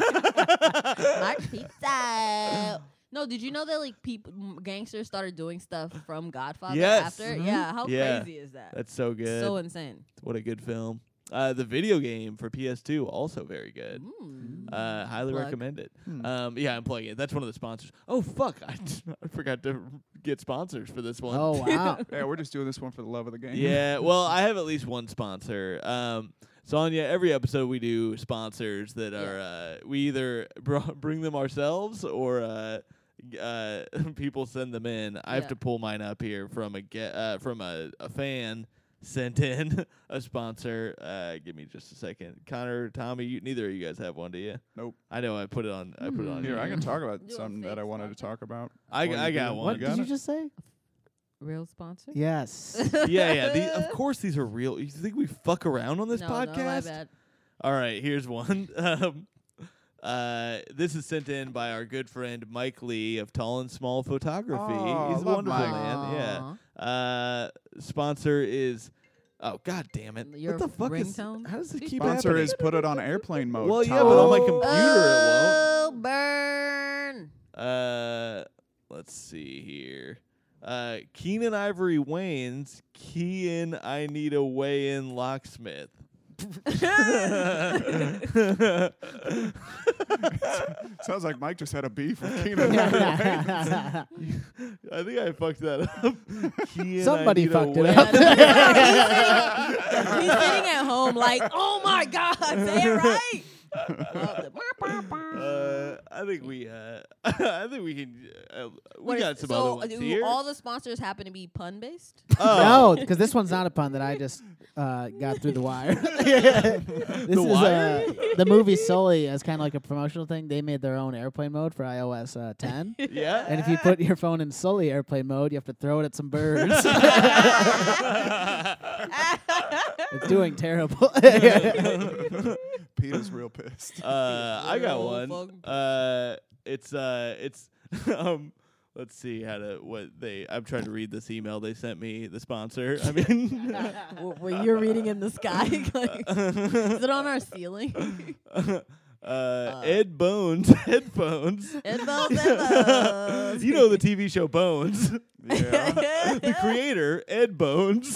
Mark Pizzo. No, did you know that like people, gangsters started doing stuff from Godfather Yes. after? Mhm. Yeah, how Yeah. crazy is that? That's so good. So insane. What a good film. The video game for PS2 also very good. Mm. Highly Plug. recommend it. Hmm. Yeah, I'm playing it. That's one of the sponsors. Oh fuck, I forgot to get sponsors for this one. Oh wow. Yeah, we're just doing this one for the love of the game. Yeah, well, I have at least one sponsor. Sonia, every episode we do sponsors that are we either bring them ourselves or people send them in. I have Yeah. to pull mine up here from a fan sent in a sponsor. Give me just a second. Connor, Tommy, neither of you guys have one, do you? Nope. I know. I put it on. Here, I can talk about Do a something fake that I wanted to sponsor. talk about. I When you got do- one. What got did you it? just say? Real sponsor? Yes. Yeah. Of course, these are real. You think we fuck around on this no, podcast? No, my bad. All right, here's one. This is sent in by our good friend Mike Lee of Tall and Small Photography. Oh, He's a love wonderful Mike. man. Yeah. Sponsor is. Oh God damn it! Your what the fuck ringtone? is? How does this keep Sponsor happening? is put it on airplane mode. Well, yeah, Tom. but on my computer Oh, burn. it won't. let's see here. Keenan Ivory Wayne's Kean I Need a Way In Locksmith. Sounds like Mike just had a beef with Keenan. I think I fucked that up. Kean, Somebody I Need a fucked it Way up. He's sitting at home like, oh my God, say it right. I think we can. We got some other so ones do here. all the sponsors happen to be pun based? No, because this one's not a pun that I just got through the wire. This is Wire? the movie Sully as kind of like a promotional thing. They made their own airplane mode for iOS 10. Yeah. And if you put your phone in Sully airplane mode, you have to throw it at some birds. It's doing terrible. Peter's real pissed. I got Real one. fucking It's let's see I'm trying to read this email they sent me, the sponsor. I mean Were you reading in the sky? Like, is it on our ceiling? Ed Bones headphones. Ed Bones. You know the TV show Bones. Yeah. The creator, Ed Bones,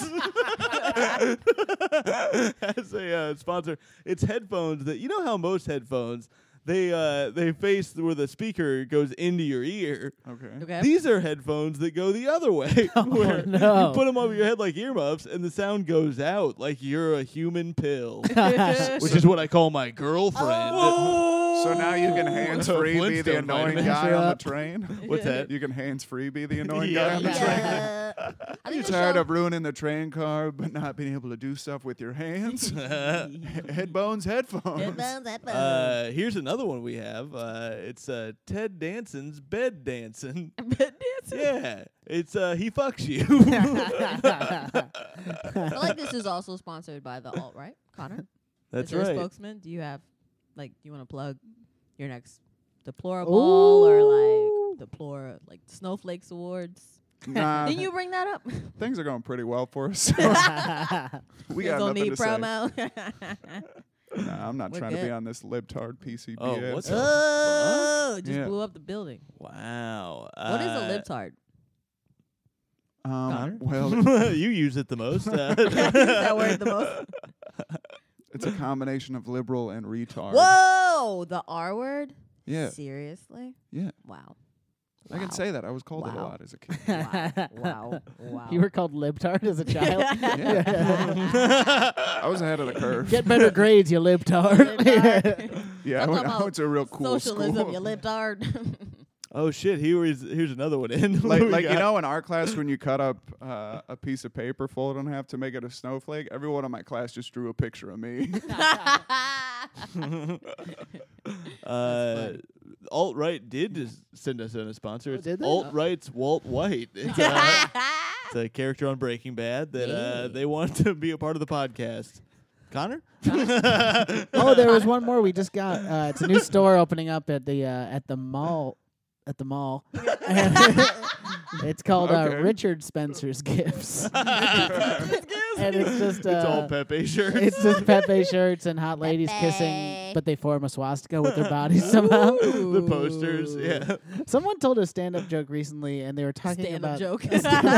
has a sponsor. It's headphones that, you know how most headphones, they face where the speaker goes into your ear. Okay. Okay. These are headphones that go the other way. Where no. you put them over your head like earmuffs, and the sound goes out like you're a human pill, which is what I call my girlfriend. So now you can hands-free be the Flintstone annoying vitamin. guy Shut on the up. train. What's that? You can hands-free be the annoying Yeah. guy on the train. Yeah. I You're think the tired show- of ruining the train car, but not being able to do stuff with your hands? Headbones, headphones. Ed Bones, Ed Bones. Here's another one we have. It's Ted Danson's Bed Dancing. Bed dancing. Yeah, it's he fucks you. I feel like this is also sponsored by the alt right. Connor, That's is there right. a spokesman? Do you have do you want to plug your next deplorable or like Snowflakes Awards? Nah, Didn't you bring that up? things are going pretty well for us. We You got don't nothing need to say. promo. Nah, I'm not We're trying to be good. on this libtard PC Oh, BS. what's up? Oh, just Yeah. blew up the building. Wow. What is a libtard? Well, You use it the most. I use that word the most. it's a combination of liberal and retard. Whoa, the R word? Yeah, Seriously? yeah. Wow. I can say that. I was called it a Wow. lot as a kid. Wow. Wow. You were called libtard as a child. I was ahead of the curve. Get better grades, you libtard. Yeah, I I'm went, talking I went to a real cool Socialism, school. you libtard. Oh shit! Here's another one in. like What we like you got? know in our class when you cut up a piece of paper, fold it in half to make it a snowflake, everyone in my class just drew a picture of me. Alt right did just send us in a sponsor. It's did they? Alt right's Walt White. It's a character on Breaking Bad that Yeah. they want to be a part of the podcast. Connor? Oh, there was one more we just got. It's a new store opening up at the mall. At the mall. It's called Okay. Richard Spencer's Gifts. And it's just It's all Pepe shirts. it's just Pepe shirts and hot ladies kissing, but they form a swastika with their bodies somehow. the posters. Yeah. Someone told a stand-up joke recently, and they were talking Stand-up about joke.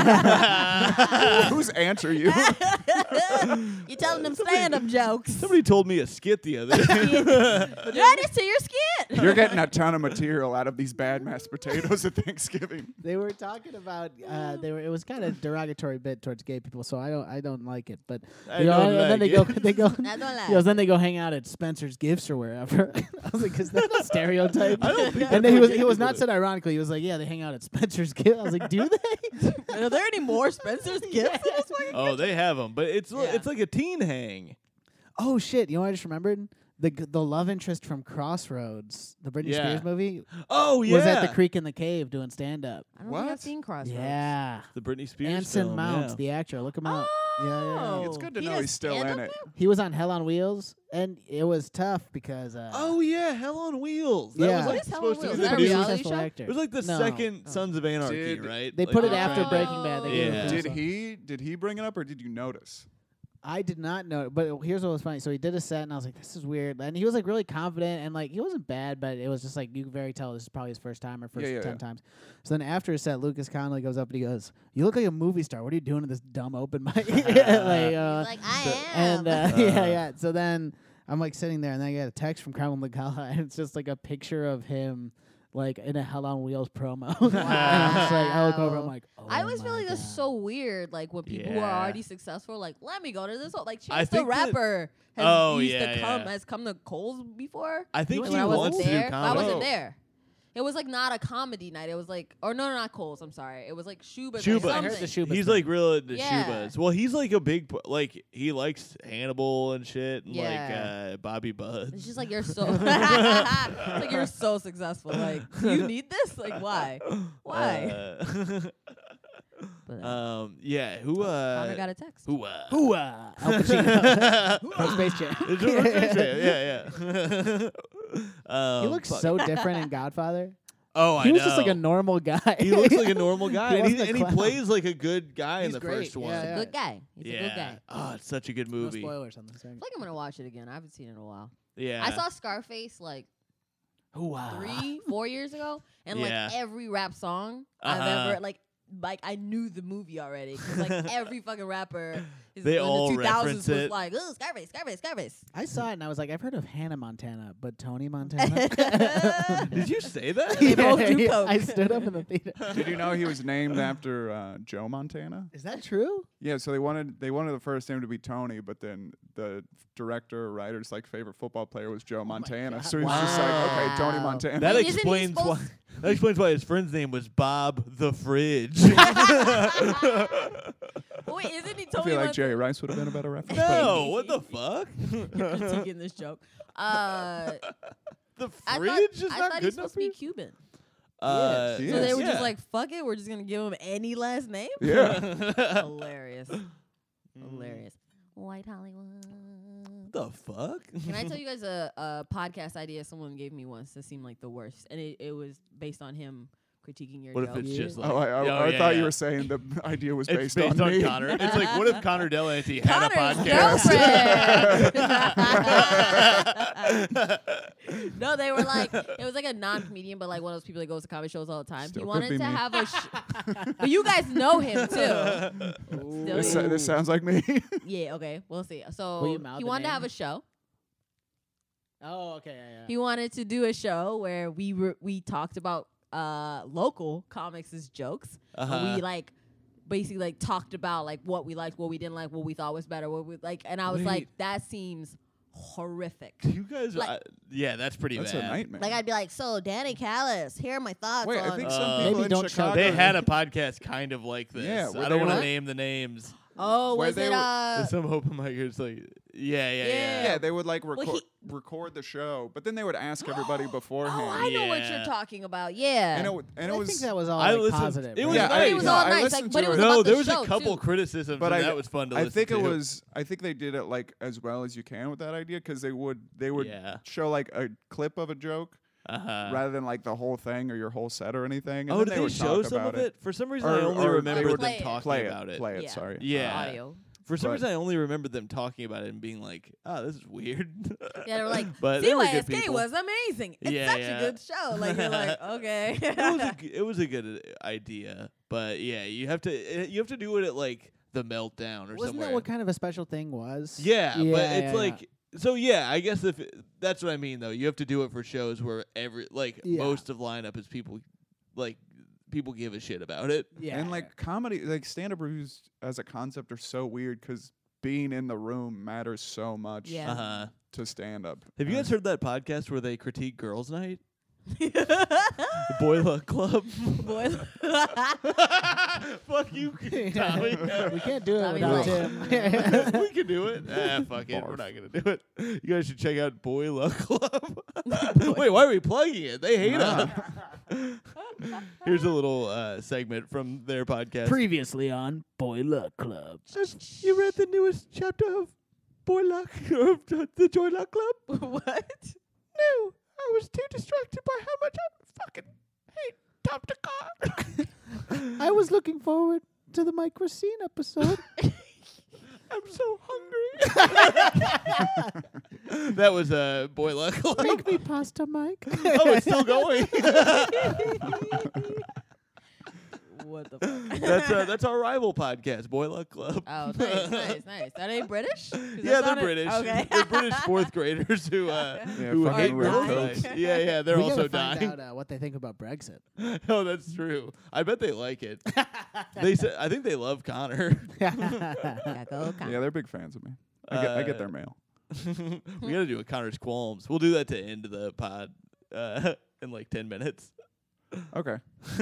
Whose answer you? You telling them stand-up jokes. Somebody told me a skit the other day. Add this to your skit. You're getting a ton of material out of these bad mashed potatoes at Thanksgiving. They were talking about it was kind of derogatory bit towards gay people, so I don't like it. But I you know, don't and then like they go I don't like he goes, then they go hang out at Spencer's Gifts or wherever. I was like, is that a stereotype? I don't think And that's then what he gay was people not do. said ironically. He was like, yeah, they hang out at Spencer's Gifts. I was like, do they? Are there any more Spencer's gifts? in this fucking Oh, they have them, but it's Yeah. it's like a teen hang. Oh shit! You know what I just remembered? The love interest from Crossroads, the Britney Yeah. Spears movie, Oh yeah, was at the Creek in the Cave doing stand up. I don't think I've What? seen Crossroads. Yeah. the Britney Spears Anson film, Mount, yeah. the actor. Look him up. Yeah. It's good to He know does he's still in stand-up it. now? He was on Hell on Wheels, and it was tough because Oh yeah, Hell on Wheels. That Yeah. was What like is Hell on supposed to Wheels? be Is the that a new. reality successful show? actor. It was like the No. second Sons of Anarchy, Did- right? They Like put it the- after Breaking Bad. They gave Yeah. it Did to he bring it up or did you notice? I did not know, but here's what was funny. So he did a set, and I was like, "This is weird." And he was like really confident, and like he wasn't bad, but it was just like you could very tell this is probably his first time or first 10 times. So then after his set, Lucas Conley goes up and he goes, "You look like a movie star. What are you doing at this dumb open mic?" He's like, I am. And yeah. So then I'm like sitting there, and then I get a text from Carmen Lagala, and it's just like a picture of him. Like in a Hell on Wheels promo. And I'm just like, I look over, I'm like, oh I always my feel like God. that's so weird. Like when people who are Yeah. already successful, like, let me go to this. Like I Chance the think that- Rapper has come to Cole's before. I think When he I wants wasn't to do there, but I comedy. wasn't there. It was like not a comedy night. It was like, or no, not Cole's. I'm sorry. It was like Shuba's. Shuba. Or I something. heard the Shuba He's thing. like real into Yeah. Shubas. Well, he's like a big like he likes Hannibal and shit, and Yeah. like Bobby Buds. It's just like you're so, it's like you're so successful. Like, do you need this? Like, why? Why? But, yeah. Who? Connor got a text. Who? Hooah! Al Pacino. From Space Jam. Yeah. He looks fuck. so different in Godfather. Oh, I He know. was just like a normal guy. He looks like a normal guy, He and, wasn't a and he clown. plays like a good guy in He's the great, first one. yeah. Good guy. He's a good guy. Oh, it's such a good No movie. spoilers on this thing. I feel like I'm gonna watch it again. I haven't seen it in a while. Yeah. I saw Scarface like Hooah! 4 years ago, and Yeah. like every rap song Uh-huh. I've ever like I knew the movie already because like every fucking rapper They in all the 2000s reference was it. like, "Oh, Scarface, Scarface, Scarface." I saw it and I was like, I've heard of Hannah Montana, but Tony Montana. Did you say that? They both do coke. I stood up in the theater. Did you know he was named after Joe Montana? Is that true? Yeah, so they wanted the first name to be Tony, but then the director or writer's like favorite football player was Joe Montana. God. So he's just like, okay, Tony Wow. Montana. That Wait, isn't he explains why. supposed- That explains why his friend's name was Bob the Fridge. Wait, isn't he I Tony feel like Montana? Jerry Rice would have been a better reference. no, what the fuck? Critiquing this joke. The I fridge is thought not he good was enough supposed for to you. be Cuban. He So is. they were Yeah. just like, "Fuck it, we're just gonna give him any last name." Yeah. Hilarious, hilarious. White Hollywood. the fuck? Can I tell you guys a podcast idea someone gave me once that seemed like the worst, and it was based on him critiquing your What if jokes. it's just like? Oh, I yeah, thought yeah. you were saying the idea was It's based, on me. Connor. It's like, what if Connor Delanty had a Connor's podcast? No, they were like, it was like a non-comedian, but like one of those people that goes to comedy shows all the time. Still He could wanted be to me. have a but you guys know him too. Still This, you. this sounds like me. Yeah, okay, we'll see. Will So you mouth he the wanted to name? have a show. Oh, okay, yeah. He wanted to do a show where we talked about local comics' jokes. Uh-huh. We like basically like talked about like what we liked, what we didn't like, what we thought was better, what we like, and I was Wait. like, that seems horrific. You guys, Like- yeah, that's pretty That's bad. a nightmare. Like I'd be like, so Danny Callis, here are my thoughts Wait, on. I think some Uh, people Maybe in don't show Chicago. They had a podcast kind of like this. Yeah, where I they don't want were- to name the names. oh, where was they it were- There's some open micers like, yeah. Yeah, they would like Well, record the show, but then they would ask everybody beforehand. Oh, I know what Yeah. you're talking about. Yeah. and it I was think that was all I like, listened- positive. it right? was Yeah, nice. it was no, all I nice, listened like, but to it was it. No, about there the was a show, couple too. criticisms, But and that was fun to I listen think to. it was. I think they did it like as well as you can with that idea because they would Yeah. show like a clip of a joke Uh-huh. rather than like the whole thing or your whole set or anything. And Oh, then did they they would show talk some about of it? For some reason, Or- I only or remember they them would play it. talking Play about it. it. Play it. Yeah. Sorry. Yeah. Audio. For some But- reason, I only remember them talking about it and being like, "Oh, this is weird." Yeah, they were like, But they were good CYSK people. was amazing. It's Yeah, such yeah. a good show. Like you're like, okay. It was a good idea, but yeah, you have to do it at like the Meltdown or Wasn't somewhere. that what kind of a special thing was? Yeah, but Yeah, it's yeah, like so. Yeah, I guess if that's what I mean though, you have to do it for shows where Yeah. most of lineup is people give a shit about it. yeah. And like comedy, like stand-up reviews as a concept are so weird because being in the room matters so much Yeah. Uh-huh. to stand-up. Have you guys heard that podcast where they critique Girls' Night, the Boy Luck Club? Boy. Fuck you, Tommy. we can't do it Tommy's without like- Tim. We can do it. Fuck it. We're not gonna do it. You guys should check out Boy Luck Club. Wait, why are we plugging it? They hate us. Here's a little segment from their podcast. Previously on Boy Luck Club. Have you read the newest chapter of Boy Luck of the Joy Luck Club? What? No, I was too distracted by how much I fucking hate Tom Dakar. I was looking forward to the Mike Racine episode. I'm so hungry. That was a Boy Luck Club. Make me pasta, Mike. Oh, it's still going. What the fuck? That's our rival podcast, Boy Luck Club. Oh, nice. Are they British? 'Cause Yeah, that they're sounded- British. Okay. They're British fourth graders who fucking hate Red girls. Coats. Yeah, they're we also gotta dying. find out what they think about Brexit. Oh, that's true. I bet they like it. They said I think they love Connor. Yeah, go Connor. Yeah, they're big fans of me. I get their mail. We got to do a Connor's Qualms. We'll do that to end the pod in like 10 minutes. Okay.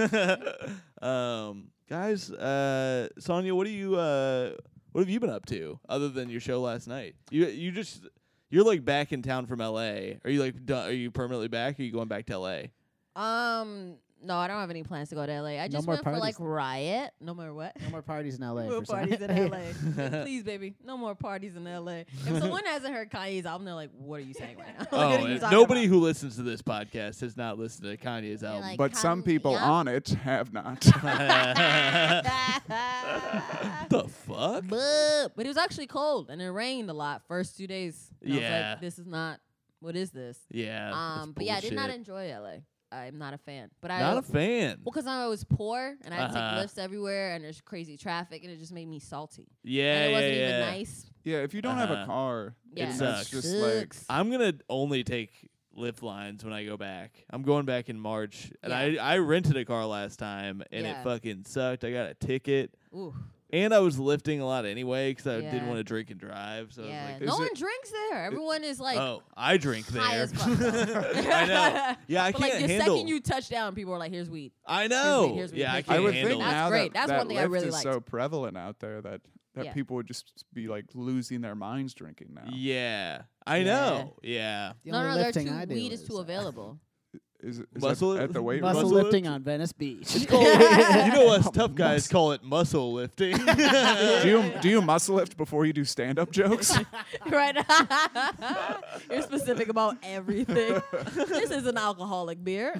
Guys, Sonia, what have you been up to other than your show last night? You're like back in town from LA. Are you like done, are you permanently back? Or are you going back to LA? No, I don't have any plans to go to LA. I No just more went for like parties. Riot. No more what? No more parties in LA. No more for some- parties in LA. Please, baby. No more parties in LA. If someone hasn't heard Kanye's album, they're like, what are you saying right now? What are you and talking nobody about? who listens to this podcast has not listened to Kanye's album. like- But some people yeah. on it have not. The fuck? But it was actually cold and it rained a lot first 2 days. And I was Yeah. like, this is not. What is this? Yeah. that's But yeah, I did not bullshit. enjoy LA. I'm not a fan. But Not a fan. Well, because I was poor and I had to Uh-huh. take lifts everywhere and there's crazy traffic and it just made me salty. Yeah, And it wasn't yeah, even yeah. nice. Yeah, if you don't have a Uh-huh. car, Yeah. It that's sucks. just like Sucks. I'm gonna only take lift lines when I go back. I'm going back in March, and Yeah. I rented a car last time, and Yeah. it fucking sucked. I got a ticket, Ooh. and I was lifting a lot anyway because I didn't Yeah. want to drink and drive. So I Yeah. was like, No Is one it- drinks there. Everyone is like "Oh, I drink high there." as fuck. I know. Yeah, I But can't like the handle. second you touch down, people are like, "Here's weed." I know. here's what Yeah, you I think. can't I would handle think it. That's now great. that That's that one thing I Lyft really is liked. so prevalent out there that Yeah. people would just be like losing their minds drinking now. Yeah, I Yeah. know. Yeah. The No, only they're lifting too. I do Weed is too available. Is Muscle- that at the weight Muscle Muscle lifting lift? on Venice Beach. It's called, you know, us tough guys call it muscle lifting. do you muscle lift before you do stand up jokes? Right? You're specific about everything. This is an alcoholic beer.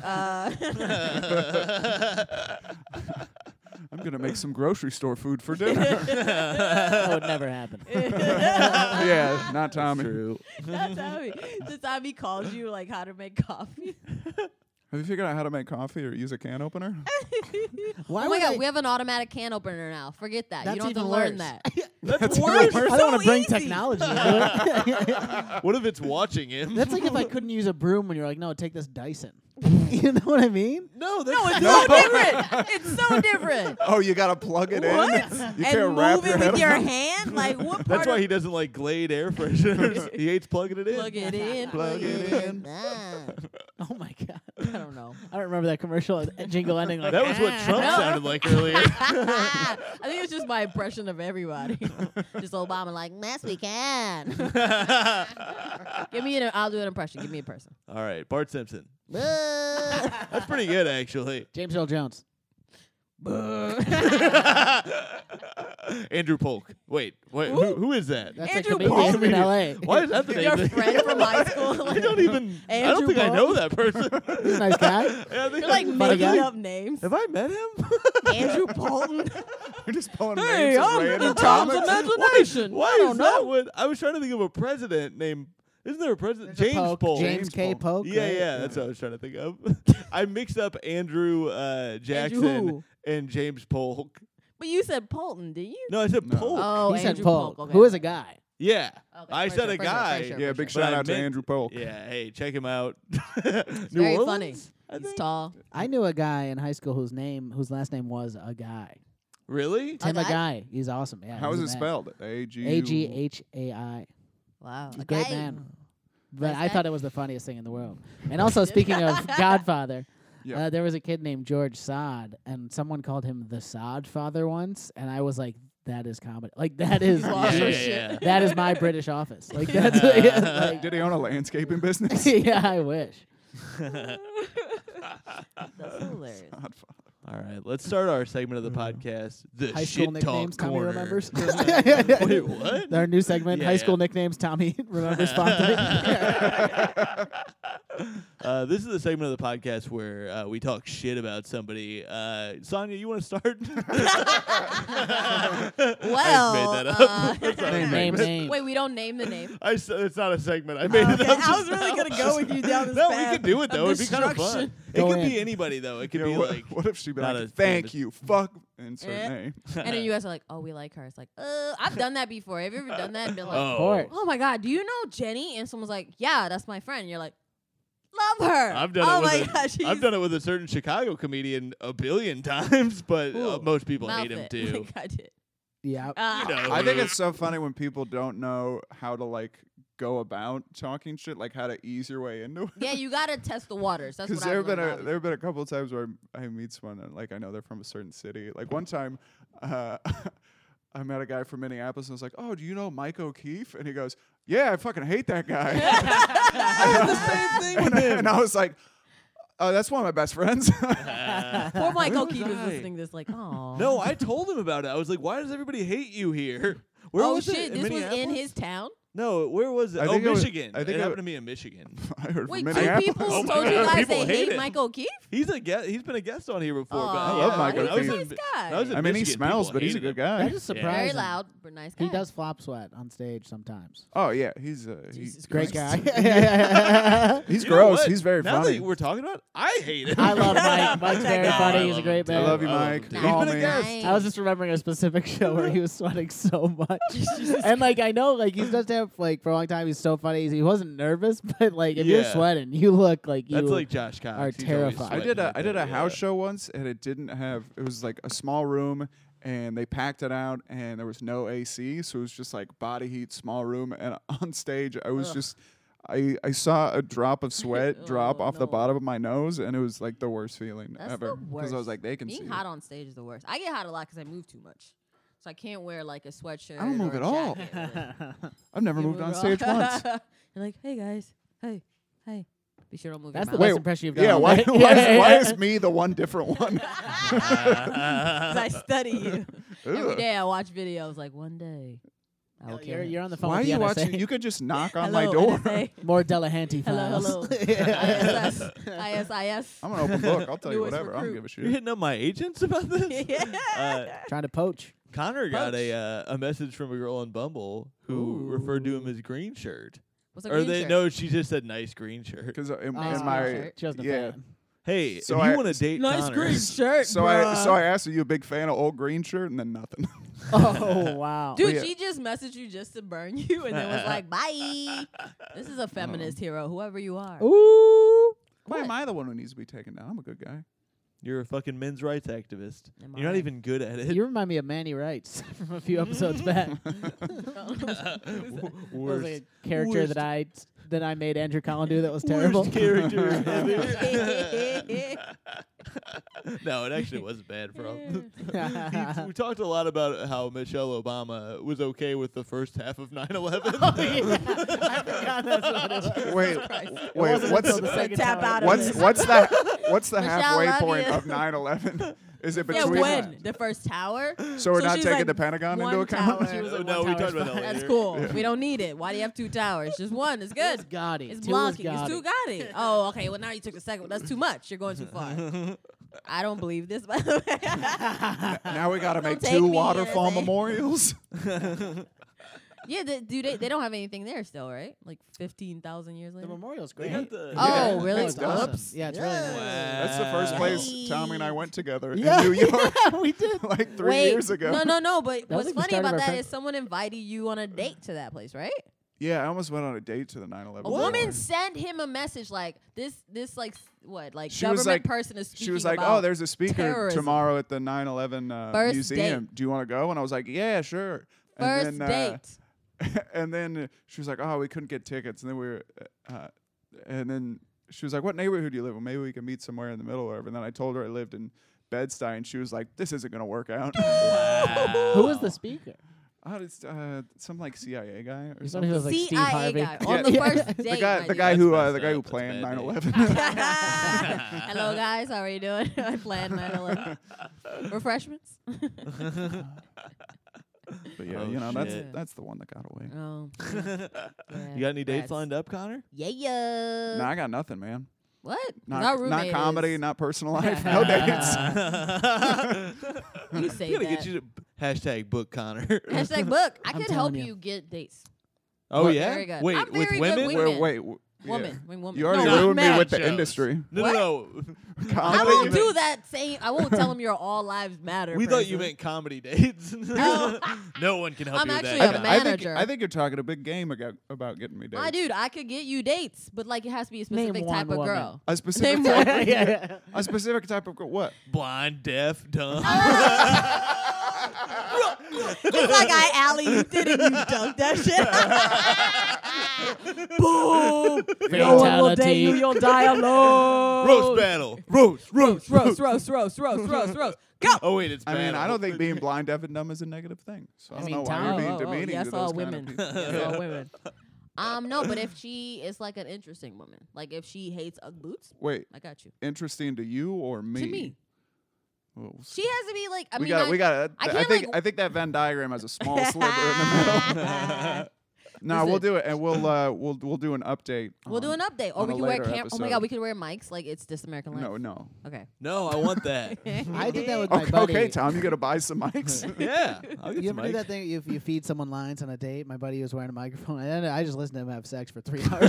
I'm gonna make some grocery store food for dinner. That would never happen. Yeah, not Tommy. True. Not Tommy. The time he calls you like how to make coffee. Have you figured out how to make coffee or use a can opener? Why Oh my would god, I- we have an automatic can opener now. Forget that. That's You don't have to even learn worse. that. That's even worse. worse. I don't want to so bring easy. technology into it. What if it's watching him? That's like if I couldn't use a broom when you're like, no, take this Dyson. You know what I mean? No, that's No, it's so different. It's so different. Oh, you gotta plug it What? in. You And can't wrap move your it head with your around. hand? Like what part That's why of he doesn't like Glade air fresheners. He hates plugging it in. plug it in? Plug it in. Ah, Oh my god. I don't know. I don't remember that commercial jingle ending like That was what Trump No. sounded like earlier. I think it's just my impression of everybody. Just Obama like, yes, we can. Give me I'll do an impression. Give me a person. All right, Bart Simpson. That's pretty good, actually. James Earl Jones. Andrew Polk. Wait, who is that? That's Andrew a comedian Polk? in LA. Why is that the name? Your of friend from high school. I don't even. I don't Andrew think I know Polk? that person. He's a nice guy. Yeah, I think You're like I- Funny making guy? up names. Have I met him? Andrew Polton. You're just pulling Hey, names of I'm random in Tom's comics. imagination. Why I is don't that know. what I was trying to think of a president named? Isn't there a president? There's a James Polk. Polk. James K. Polk. Yeah, right? yeah, that's what I was trying to think of. I mixed up Andrew Jackson who? and James Polk. But you said Polton, did you? No, I said No. Polk. Oh, He said Andrew Polk, Okay. who is a guy. Yeah, Okay, I for said sure, a for sure, guy. for sure, Yeah, for big sure. But shout I out to meant- Andrew Polk. Yeah, hey, check him out. It's New very Orleans, funny. I He's think? tall. I knew a guy in high school whose last name was a guy. Really? Tim a guy? guy. He's awesome. Yeah. How he's is a it man. spelled? A-G. A-G-H-A-I. Wow. He's a A great guy. man. But Nice I guy. thought it was the funniest thing in the world. And also, speaking of Godfather, Yeah. there was a kid named George Sod, and someone called him the Sod Father once, and I was like, that is comedy. Like, that is Lost your Yeah, shit. yeah. that is my British Office. Like, that's like, Did he own a landscaping business? yeah, I wish. That's hilarious. All right, let's start our segment of the podcast. The High shit school talk nicknames Tommy corner. remembers. Wait, what? Our new segment, Yeah, High School yeah. Nicknames Tommy remembers fondly. This is the segment of the podcast where we talk shit about somebody. Sonia, you want to start? Well, made that up. That's not a Name, segment. name. wait, we don't name the name. It's not a segment. I made it Okay, up. I was really gonna go with you down this No, path we could do it though. of It'd be kind of fun. destruction. It Go could in. be anybody though. It could Yeah, be what, like what if she'd be not like, a thank famous- you, fuck, insert Eh. name. And then you guys are like, oh, we like her. It's like, I've done that before. Have you ever done that? And been like, Oh. course. oh my God, do you know Jenny? And someone's like, yeah, that's my friend. And you're like, love her. I've done oh it my with gosh, I've done it with a certain Chicago comedian a billion times, but Ooh, most people mouth hate him it. too. Like I did. Yeah. You know. I think it's so funny when people don't know how to like go about talking shit, like how to ease your way into it. Yeah, you gotta test the waters. That's Because what I've learned. there have been a couple of times where I meet someone and like I know they're from a certain city. Like one time, I met a guy from Minneapolis and I was like, "Oh, do you know Mike O'Keefe?" And he goes, "Yeah, I fucking hate that guy." the same thing with him. And I was like, "Oh, that's one of my best friends." Poor Mike Where O'Keefe was is I? listening to this like, oh. No, I told him about it. I was like, "Why does everybody hate you here?" Where Oh was shit, it? this was in Minneapolis? his town? No, where was it? I Oh, think it was- Michigan. I think it it happened to me in Michigan. I heard Wait, from two Minneapolis. people Oh my told you God, guys people they hate hate it. Mike O'Keefe? He's been a guest on here before. but I love Mike I was He's a O'Keefe. in- nice guy. I was in I mean, he Michigan, smells, people but he's a hated good him. guy. That is surprising. Very loud, but nice guy. He does flop sweat on stage sometimes. Oh yeah, he's Jesus Great Christ. guy. he's You know gross. what? He's very now funny. that we're talking about it, I hate him. I love Mike. Mike's very No, funny. I He's a love great him too. man. I love you, I love Mike. him too. Call He's been a me. guest. I was just remembering a specific show where he was sweating so much. And like I know like he's just have like for a long time he's so funny. He wasn't nervous, but like if you're Yeah. sweating, you look like you That's like Josh Cox. are He's always terrified. I sweating did a like I did that, a house yeah. show once, and it didn't have. It was like a small room, and they packed it out, and there was no AC, so it was just like body heat, small room, and on stage I was just. I saw a drop of sweat drop Oh, off the no. bottom of my nose, and it was like the worst feeling That's ever. the I worst. was like, they can Being see. hot it. on stage is the worst. I get hot a lot because I move too much. So I can't wear like a sweatshirt. I don't move or at a all. jacket. I've never You moved move on at stage all. once. You're like, hey guys, hey. Be sure don't move That's your the mouth. best impression you've done. Yeah, all why, night. why is me the one different one? 'Cause I study you. Every Ugh. day I watch videos like one day. I will kill him. You're on the phone Why are with the you NSA. watching? You could just knock on my Hello, door. NSA. More Delahanty Hello, files. hello. ISIS. I'm an open book. I'll tell you Newest whatever. I don't recruit. give a You're shit. hitting up my agents about this? Trying to poach. Connor got Poach. a message from a girl on Bumble who referred to him as green shirt. What's a Or green they shirt? no, she just said nice green shirt. Because in Nice my shirt. She wasn't a yeah. fan. Hey, So if you I- want to date Nice Connor, green shirt, So I asked, are you a big fan of old green shirt? And then nothing. Oh wow. Dude, yeah. she just messaged you just to burn you and then was like, bye. This is a feminist hero, whoever you are. Ooh. Why What? am I the one who needs to be taken down? I'm a good guy. you're a fucking men's rights activist. Am You're not I? even good at it. You remind me of Manny Rights from a few episodes back. Worst, was like a character worst- that I made Andrew Collin do that was terrible. worst character ever. No, it actually wasn't bad, bro. We talked a lot about how Michelle Obama was okay with the first half of 9/11. I forgot that's what it was. Wait, It wait. wasn't What's until the second Tap time. out of what's this. what's that? What's the Michelle, halfway love point you. of 9/11? Is it Yeah, between? when? The first tower? So we're So not she's taking like, the Pentagon into one account. tower. She was like, No, one we talked tower's about that fine. That's later. cool. We don't need it. Why do you have two towers? Just one. It's good. It's Gotti. It's Two is blocking. It's Gotti. too Gotti. Oh, okay. Well, now you took the second one. That's too much. You're going too far. I don't believe this, by the way. Now we got to Don't make take two me, waterfall NSA. memorials. Yeah, they don't have anything there still, right? Like 15,000 years The later. memorial's They great. got the- Oh, Yeah, really? it's It's awesome. Oops. Yeah, it's really nice. That's the first place Hey. Tommy and I went together Yeah. in New York we did. like 3 Wait, years ago. No. But That was what's like the funny start of about our that friend- is someone invited you on a date to that place, right? Yeah, I almost went on a date to the 9/11. A memorial. woman sent him a message like this like what like She was government like- person is speaking She was like, about "Oh, there's a speaker terrorism. tomorrow at the 9/11 First museum. Do you want to go?" And I was like, "Yeah, sure." first and then, date. and then she was like, "Oh, we couldn't get tickets." And then we were, and then she was like, "What neighborhood do you live in? Maybe we can meet somewhere in the middle or whatever." And then I told her I lived in Bed-Stuy, and she was like, "This isn't gonna work out." Who was the speaker? Oh, it's some like CIA guy or He something. was like Steve CIA Harvey. guy on the Yeah. first date. The guy, my the guy dude. who, That's the guy who messed up. planned That's 9/11. Hello guys, how are you doing? I planned 9/11. Refreshments? But yeah, Oh, you know, shit. that's the one that got away. Oh. You got any dates Congrats. lined up, Connor? Yeah. Nah, I got nothing, man. What? Not roommate comedy, is- not personal life. No dates. You say gotta that. get you to hashtag book Connor. Hashtag book. I I'm could telling help you. you get dates. Oh Well, yeah. very good. Wait, I'm with very good women? with Wait, women. wait. Woman. Yeah. I mean, woman. You already No, ruined me men. with the Shows. industry. No, What? no. I Comedy. won't do that same. I won't tell them you're all lives matter. We thought you person. meant comedy dates. No. No one can help I'm you with actually that. a guy. manager. I think you're talking a big game about getting me dates. My dude, I could get you dates, but like it has to be a specific Name type one of woman. girl. A specific Name type one. of, yeah. a specific type of girl. What? Blind, deaf, dumb. It's like I alley you did it, you dunked that shit. Boom! No one will date you, you'll die alone. Roast battle. Roast. roast, roast. Go! Oh wait, it's I mean, battle. I don't think being blind, deaf, and dumb is a negative thing. So I don't mean, know why Tom- you're being Oh, demeaning yes, to those all kind women. of people. Yes, all women. No, but if she is like an interesting woman, like if she hates Ugg boots, Wait, I got you. interesting to you or me? To me, Well, she has to be like. I we mean, got. We got. I I can't, think. like- I think that Venn diagram has a small sliver in the middle. No, we'll Listen. do it, and we'll do an update. we'll do an update, or on we a can wear later Oh my episode. god, we could wear mics like it's This American Life. No. Okay. No, I want that. I did that with my Okay, buddy. okay, Tom, you gotta buy some mics. Yeah, I'll get You some ever do mics. that thing if you feed someone lines on a date? My buddy was wearing a microphone, and I just listened to him have sex for 3 hours.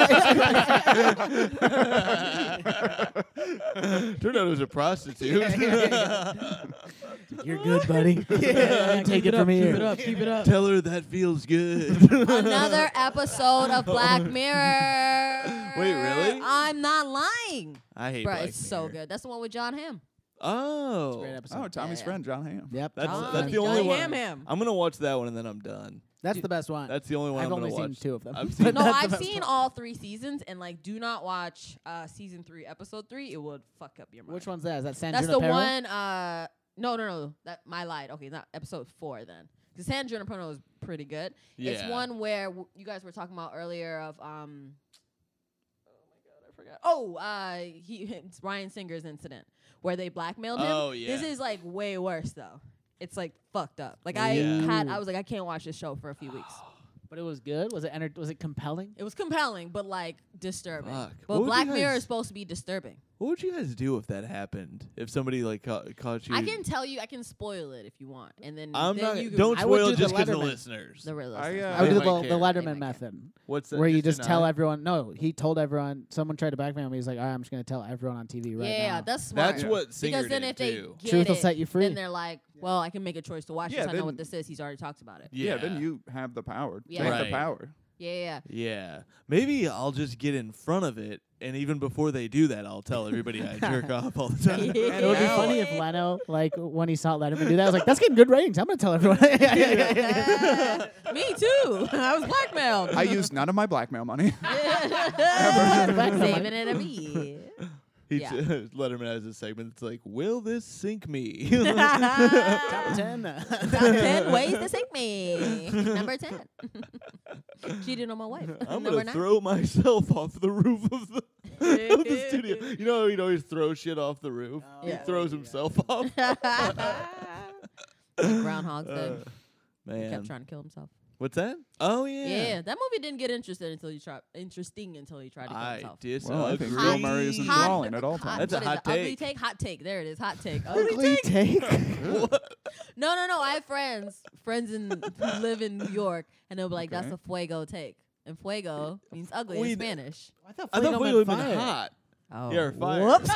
Turned out it was a prostitute. You're good, buddy. Take it from here. Keep it up. Tell her that feels good. Another episode of Black Mirror. Wait, really? I'm not lying. I hate Bro, Black it's so Mirror. good. That's the one with John Hamm. Oh, Great episode. Oh, Tommy's Yeah. friend, John Hamm. Yep. That's Johnny the only one. Ham. I'm gonna watch that one and then I'm done. That's the best one. That's the only one I've I'm only gonna seen watch. 2 of them. I've But seen- No, that's the I've best seen one. all 3 seasons, and like, do not watch season 3, episode 3. It would fuck up your mind. Which one's that? Is that San That's the Junipero? one. No. That my lied. Okay, not episode 4 then. Because San Junipero is pretty good. It's Yeah. one where you guys were talking about earlier of Oh my god, I forgot. Oh, it's Ryan Singer's incident where they blackmailed him. Oh, yeah. This is like way worse though. It's like fucked up. Like Yeah. I was like, I can't watch this show for a few weeks. But it was good. Was it was it compelling? It was compelling, but like disturbing. Fuck. What But would Black you Mirror guys- is supposed to be disturbing. What would you guys do if that happened? If somebody like caught you? I can tell you, I can spoil it if you want, and then I'm then not. you can Don't I would spoil do it the just because the Letterman. listeners. the real I, listeners. uh, I would They do might the care. Letterman They might method, What's that? where you just deny? tell everyone. No, he told everyone. Someone tried to blackmail me. He's like, all right, I'm just going to tell everyone on TV right yeah, now. that's smart. That's what Singer because then did if they too. get Truth will it, set you free. then they're like, well, I can make a choice to watch Yeah, this. I know then- what this is. He's already talked about it. Yeah, then you have the power. Yeah. Take Right. the power. Yeah. Yeah, maybe I'll just get in front of it, and even before they do that, I'll tell everybody I jerk off all the time. And it would be Yeah. funny if Leno, like when he saw Letterman do that, I was like, "That's getting good ratings. I'm gonna tell everyone." Me too. I was blackmailed. I used none of my blackmail money. Saving it every year. He Yeah. Letterman has a segment that's like, "Will this sink me?" Top 10. Top 10 ways to sink me. Number 10. Cheated on my wife. I'm Number gonna 9. throw myself off the roof of the, of the studio. You know how he'd always throw shit off the roof? Oh, He Yeah. throws himself off. Groundhog Day. He Man. kept trying to kill himself. What's that? Oh, yeah. Yeah, that movie didn't get interesting until he tried to kill I himself. disagree. Well, I think Bill Murray is enthralling at all times. That's a what is hot it? Ugly take. take. Hot take. There it is. Hot take. Ugly take. No. I have friends who live in New York, and they'll be like, "That's Okay. a fuego take," and fuego means ugly Wait, in Spanish. I thought I thought Fuego we meant would have fire. been hot. Oh, Yeah, or fire. Whoops.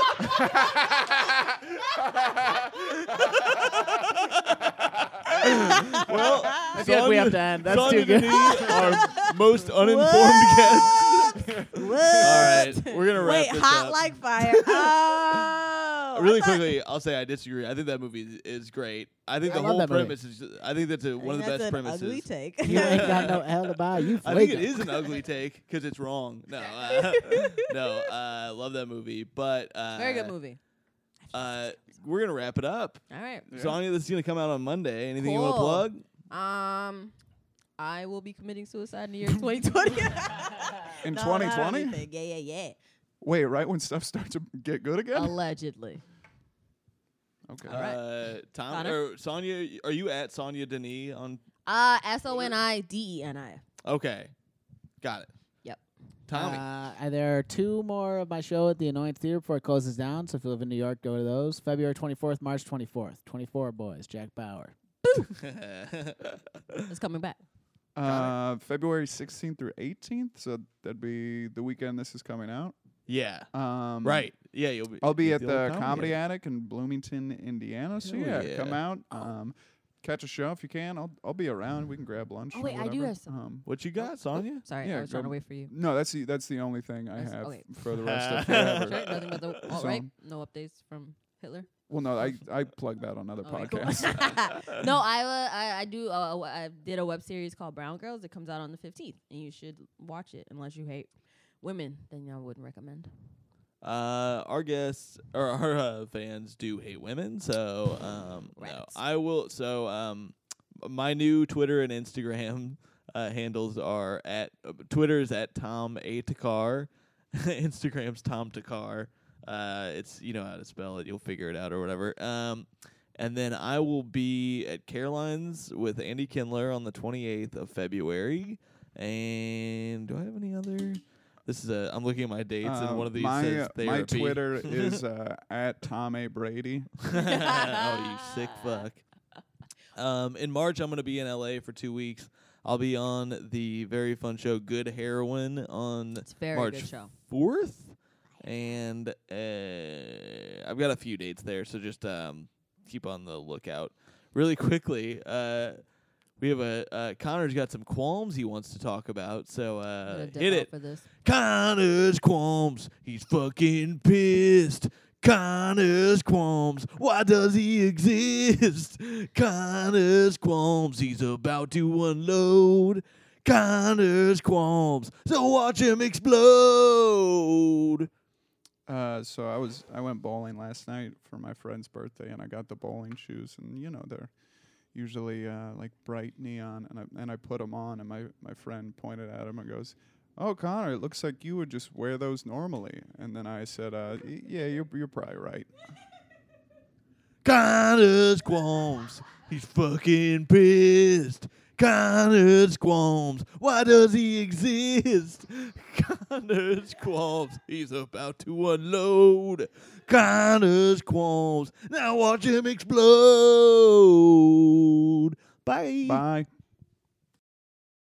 Well, I feel like we have to end. That's Sonia too good. Denis, our most uninformed guest. All right, we're gonna wrap Wait, this hot up. like fire. Oh, Really I thought- quickly, I'll say I disagree. I think that movie is great. I think I the love whole that movie. premise is. I think that's one of the That's best an premises. Ugly take. You ain't got no alibi. You I think it Fuego. is an ugly take because it's wrong. No, I love that movie, but Very good movie. We're gonna wrap it up. All right. Sonya, this is gonna come out on Monday. Anything you want to Cool. plug? I will be committing suicide in the year 2020. In No, 2020? not anything. Yeah. Wait, right when stuff starts to get good again? Allegedly. Okay. Tom Connor? or Sonya, are you at Sonya Denis on? SONIDENI. Okay, got it. Yep. Tommy. There are 2 more of my show at the Annoyance Theater before it closes down. So if you live in New York, go to those. February 24th, March 24th. 24 boys, Jack Bauer. It's coming back. February 16th through 18th. So that'd be the weekend this is coming out. Yeah. Right. Yeah, you'll be. I'll be at old the Comedy Attic in Bloomington, Indiana. So Hell yeah, yeah. come out. Catch a show if you can. I'll be around. We can grab lunch. Oh, or wait, I do whatever. have some. What you got, Sonya? Sorry, Yeah, I was trying to go- wait for you. No, that's the only thing I That's- have okay. for the rest of Sure, forever. nothing but the alt So- right. No updates from Hitler. Well, no, I plug that on other Okay, cool. podcasts. No, I do. I did a web series called Brown Girls. It comes out on the 15th, and you should watch it unless you hate women. Then I wouldn't recommend. Our guests or our fans do hate women, so no, Rats. I will. So my new Twitter and Instagram handles are at Twitter is at Tom A Takar, Instagram's Tom Takar. It's you know how to spell it, you'll figure it out or whatever. And then I will be at Caroline's with Andy Kindler on the 28th of February. And do I have any other? This is I'm looking at my dates, and one of these says therapy. my Twitter is at Tom A Brady. Oh, you sick fuck. In March, I'm going to be in LA for 2 weeks. I'll be on the very fun show Good Heroin on It's a very March good show. 4th. And I've got a few dates there, so just keep on the lookout. Really quickly, we have Connor's got some qualms he wants to talk about, so I'm gonna dip hit out it. for this. Connor's qualms, he's fucking pissed. Connor's qualms, why does he exist? Connor's qualms, he's about to unload. Connor's qualms, so watch him explode. So I went bowling last night for my friend's birthday, and I got the bowling shoes, and you know they're usually like bright neon, and I put them on, and my friend pointed at him and goes, "Oh, Connor, it looks like you would just wear those normally." And then I said, "Yeah, you're probably right." Connor's qualms, he's fucking pissed. Connor's qualms, why does he exist? Connor's qualms, he's about to unload. Connor's qualms, now watch him explode. Bye. Bye.